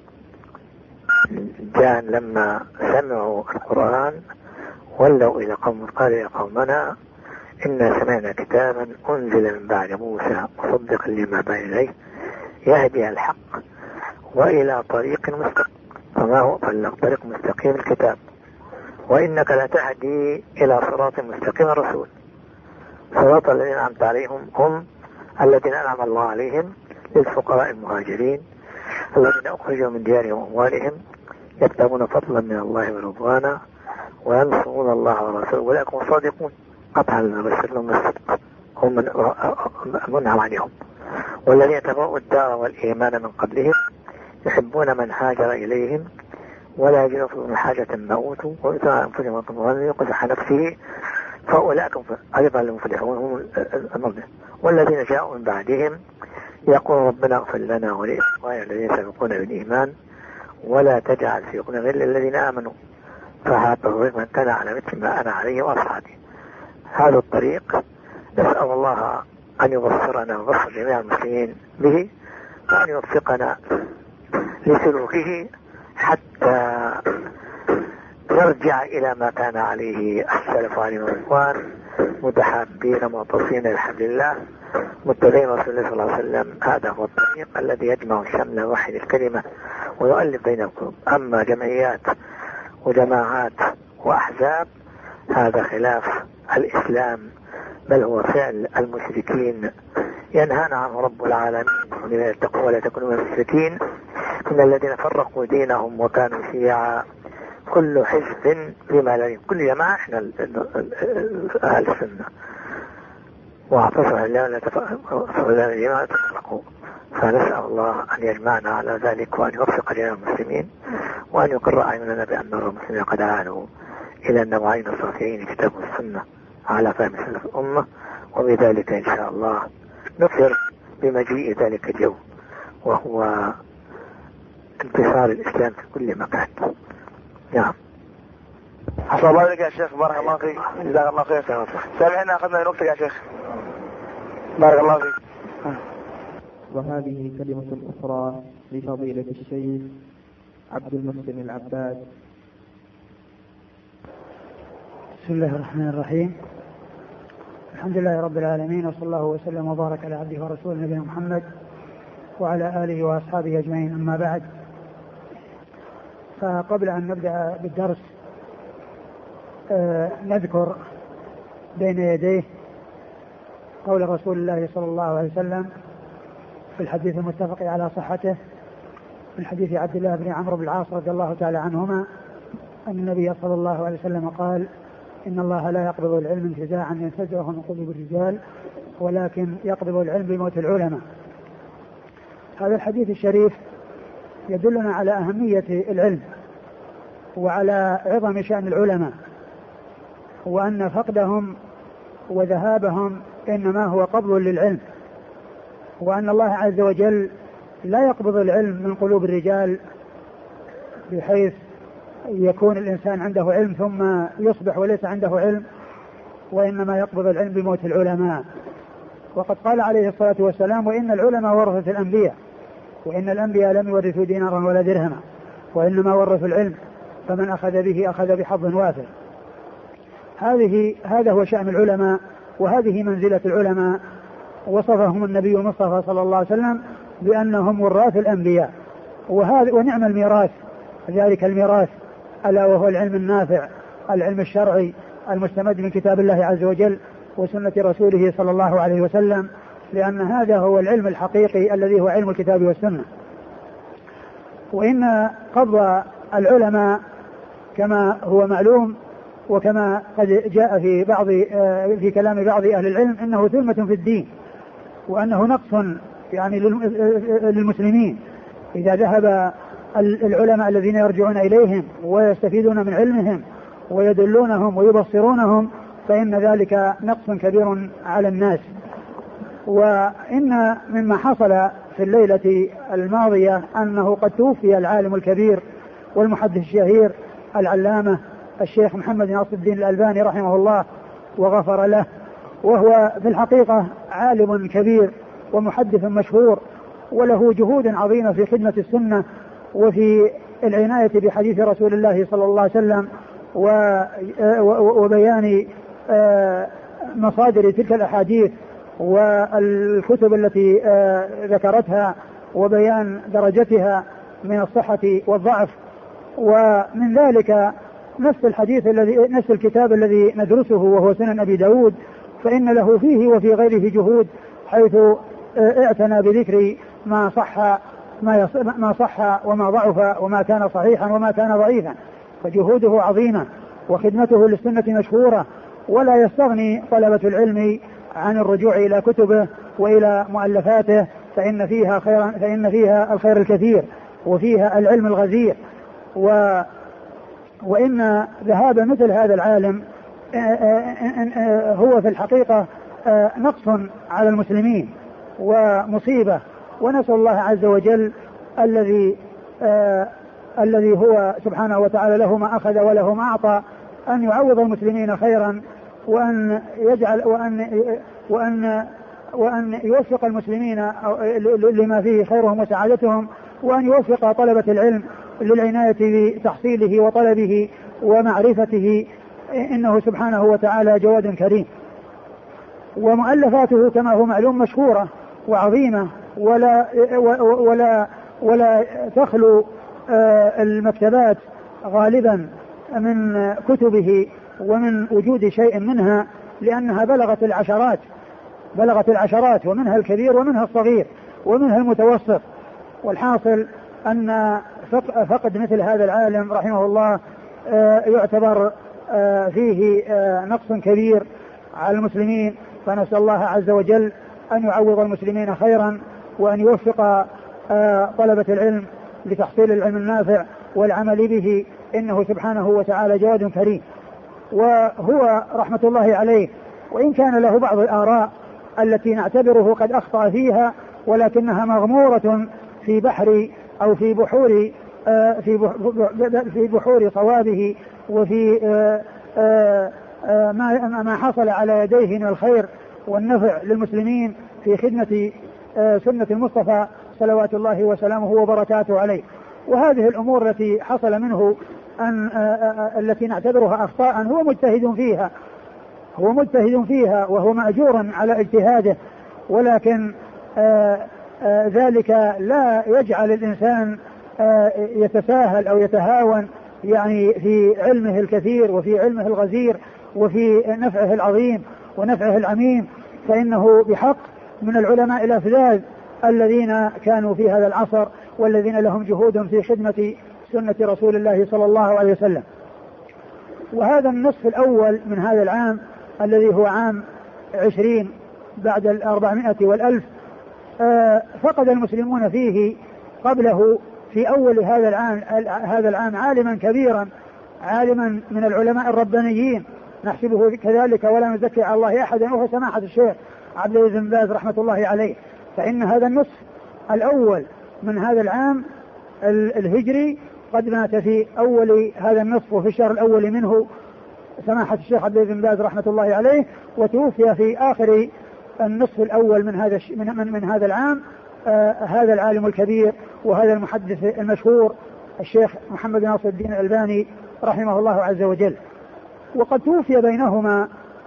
Speaker 6: جاء لما سمعوا القرآن ولوا إلى قوم قالوا يا قومنا إنا سمعنا كتابا أنزل من بعد موسى مصدقا لما بين يديه يهدي الحق وإلى طريق مستقيم. فما هو طريق مستقيم الكتاب، وإنك لتهدي إلى صراط مستقيم الرسول. صراط الذين أنعمت عليهم هم الذين أنعم الله عليهم للفقراء المهاجرين الذين أخرجوا من ديارهم وأموالهم يبتغون فضلا من الله ورضوانا وينصرون الله ورسوله أولئك هم الصادقون قطعا نبشر لهم الصدق هم منعم عليهم. والذين تبعوا الدار والإيمان من قبلهم يحبون من هاجر إليهم ولا يجدون من حاجة ما أوتوا وإذا أنفسهم ومن يقدح نفسه فأولئك أيضا المفلحون هم المفلحون. والذين جاءوا من بعدهم يقول ربنا اغفر لنا ولإخواننا الذين سبقونا بالإيمان ولا تجعل في قلوبنا غلا للذين آمنوا فهذا من كان على مثل ما أنا عليه وأصحابي. هذا الطريق نسأل الله أن يبصرنا ويبصر جميع المسلمين به وأن يوفقنا لسلوكه حتى يرجع إلى ما كان عليه السلف عليهم الرضوان، متحابين معتصمين لحبل الله متبعين رسول الله صلى الله عليه وسلم. هذا هو الطريق الذي يجمع الشمل وحد الكلمة ويؤلف بين القلوب. أما جمعيات وجماعات وأحزاب هذا خلاف الإسلام، بل هو فعل المشركين ينهانا عنه رب العالمين ولا تكونوا من المشركين من الذين فرقوا دينهم وكانوا شيعا كل حزب بما لديهم. كل جماعة احنا أهل السنة واعتصموا بالله لا تفرقوا. فنسأل الله أن يجمعنا على ذلك وأن يوفق جميع المسلمين وأن يقر أعيننا بأن المسلمين قد عانوا إلى النوعين الصحيحين كتاب والسنة على فهم سلف الأمة. وبذلك إن شاء الله نفر بمجيء ذلك اليوم وهو انتصار الإسلام في كل مكان. نعم.
Speaker 5: حسن الله عليك يا شيخ، بارك الله فيك، جزاك الله خير. سامحنا أخذنا نقطة يا شيخ، بارك الله فيك.
Speaker 4: وهذه كلمة أخرى لفضيلة الشيخ عبد المحسن العباد.
Speaker 7: بسم الله الرحمن الرحيم. الحمد لله رب العالمين، وصلى الله وسلم وبارك على عبده ورسوله نبينا محمد وعلى آله وأصحابه أجمعين. أما بعد، فقبل أن نبدأ بالدرس نذكر بين يديه قول رسول الله صلى الله عليه وسلم في الحديث المتفق على صحته من حديث عبد الله بن عمرو بن العاص رضي الله تعالى عنهما أن النبي صلى الله عليه وسلم قال: إن الله لا يقبض العلم انتزاعا ينتزعه من قلوب الرجال ولكن يقبض العلم بموت العلماء. هذا الحديث الشريف يدلنا على أهمية العلم وعلى عظم شأن العلماء، وأن فقدهم وذهابهم إنما هو قبض للعلم، وأن الله عز وجل لا يقبض العلم من قلوب الرجال بحيث يكون الإنسان عنده علم ثم يصبح وليس عنده علم، وإنما يقبض العلم بموت العلماء. وقد قال عليه الصلاة والسلام: وإن العلماء ورثة الأنبياء، وإن الأنبياء لم يورثوا دينارا ولا درهما وإنما ورثوا العلم، فمن أخذ به أخذ بحظ وافر. هذا هو شأن العلماء، وهذه منزلة العلماء. وصفهم النبي المصطفى صلى الله عليه وسلم بأنهم وراث الأنبياء. ونعم الميراث ذلك الميراث، ألا وهو العلم النافع، العلم الشرعي المستمد من كتاب الله عز وجل وسنة رسوله صلى الله عليه وسلم، لأن هذا هو العلم الحقيقي الذي هو علم الكتاب والسنة. وإن قبض العلماء كما هو معلوم وكما قد جاء في كلام بعض أهل العلم إنه ثلمة في الدين، وأنه نقص يعني للمسلمين. إذا ذهب العلماء الذين يرجعون إليهم ويستفيدون من علمهم ويدلونهم ويبصرونهم فإن ذلك نقص كبير على الناس. وإن مما حصل في الليلة الماضية أنه قد توفي العالم الكبير والمحدث الشهير العلامة الشيخ محمد ناصر الدين الألباني رحمه الله وغفر له، وهو في الحقيقة عالم كبير ومحدث مشهور، وله جهود عظيمة في خدمة السنة وفي العناية بحديث رسول الله صلى الله عليه وسلم وبيان مصادر تلك الأحاديث والكتب التي ذكرتها وبيان درجتها من الصحة والضعف. ومن ذلك نفس الكتاب الذي ندرسه وهو سنن أبي داود، فإن له فيه وفي غيره جهود، حيث اعتنى بذكر ما صح وما ضعف وما كان صحيحا وما كان ضعيفا، فجهوده عظيمة وخدمته للسنة مشهورة، ولا يستغني طلبة العلم عن الرجوع إلى كتبه وإلى مؤلفاته، فإن فيها الخير الكثير وفيها العلم الغزير. وإن ذهاب مثل هذا العالم هو في الحقيقة نقص على المسلمين ومصيبة، ونسأل الله عز وجل الذي هو سبحانه وتعالى له ما أخذ وله ما أعطى أن يعوض المسلمين خيرا، وأن يجعل وأن يوفق المسلمين لما فيه خيرهم وسعادتهم، وأن يوفق طلبة العلم للعناية بتحصيله وطلبه ومعرفته إنه سبحانه وتعالى جواد كريم. ومؤلفاته كما هو معلوم مشهورة وعظيمة، ولا تخلو المكتبات غالبا من كتبه ومن وجود شيء منها، لأنها بلغت العشرات، ومنها الكبير ومنها الصغير ومنها المتوسط. والحاصل أن فقد مثل هذا العالم رحمه الله يعتبر فيه نقص كبير على المسلمين، فنسأل الله عز وجل أن يعوض المسلمين خيرا، وأن يوفق طلبة العلم لتحصيل العلم النافع والعمل به، إنه سبحانه وتعالى جواد كريم. وهو رحمة الله عليه وإن كان له بعض الآراء التي نعتبره قد أخطأ فيها، ولكنها مغمورة في بحر أو في بحور صوابه، وفي ما حصل على يديه من الخير والنفع للمسلمين في خدمة سنة المصطفى صلوات الله وسلامه وبركاته عليه. وهذه الأمور التي حصل منه التي نعتبرها أخطاء هو مجتهد فيها وهو مأجور على اجتهاده، ولكن ذلك لا يجعل الإنسان يتساهل أو يتهاون يعني في علمه الكثير وفي علمه الغزير وفي نفعه العظيم ونفعه العميم، فإنه بحق من العلماء الأفذاذ الذين كانوا في هذا العصر، والذين لهم جهود في خدمة سنة رسول الله صلى الله عليه وسلم. وهذا النصف الأول من هذا العام الذي هو عام 20 بعد 400 والألف، فقد المسلمون فيه قبله في أول هذا العام عالما كبيرا، عالما من العلماء الربانيين نحسبه كذلك ولا نزكي على الله أحدا، وهو سماحة الشيخ عبد العزيز بن باز رحمة الله عليه. فإن هذا النصف الأول من هذا العام الهجري قد مات في أول هذا النصف، وفي الشهر الأول منه سماحة الشيخ عبد العزيز بن باز رحمة الله عليه، وتوفي في آخر النصف الأول من هذا العام هذا العالم الكبير وهذا المحدث المشهور الشيخ محمد ناصر الدين الألباني رحمه الله عز وجل. وقد توفي بينهما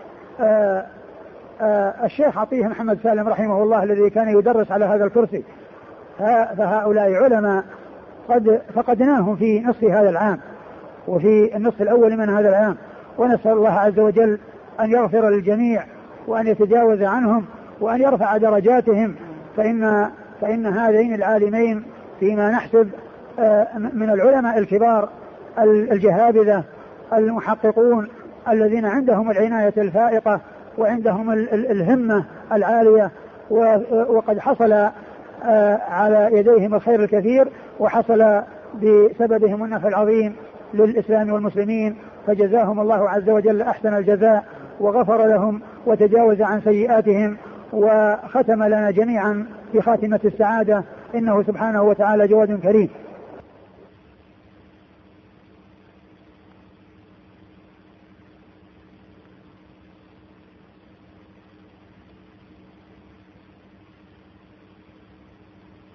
Speaker 7: الشيخ عطيه محمد سالم رحمه الله الذي كان يدرس على هذا الكرسي. فهؤلاء علماء قد فقدناهم في نصف هذا العام وفي النصف الأول من هذا العام، ونسأل الله عز وجل أن يغفر للجميع وأن يتجاوز عنهم وأن يرفع درجاتهم، فإن هذين العالمين فيما نحسب من العلماء الكبار الجهابذة المحققون الذين عندهم العناية الفائقة وعندهم الهمة العالية، وقد حصل على يديهم الخير الكثير، وحصل بسببهم النفع العظيم للإسلام والمسلمين، فجزاهم الله عز وجل أحسن الجزاء وغفر لهم وتجاوز عن سيئاتهم، وختم لنا جميعا بخاتمة السعادة، إنه سبحانه وتعالى جواد كريم.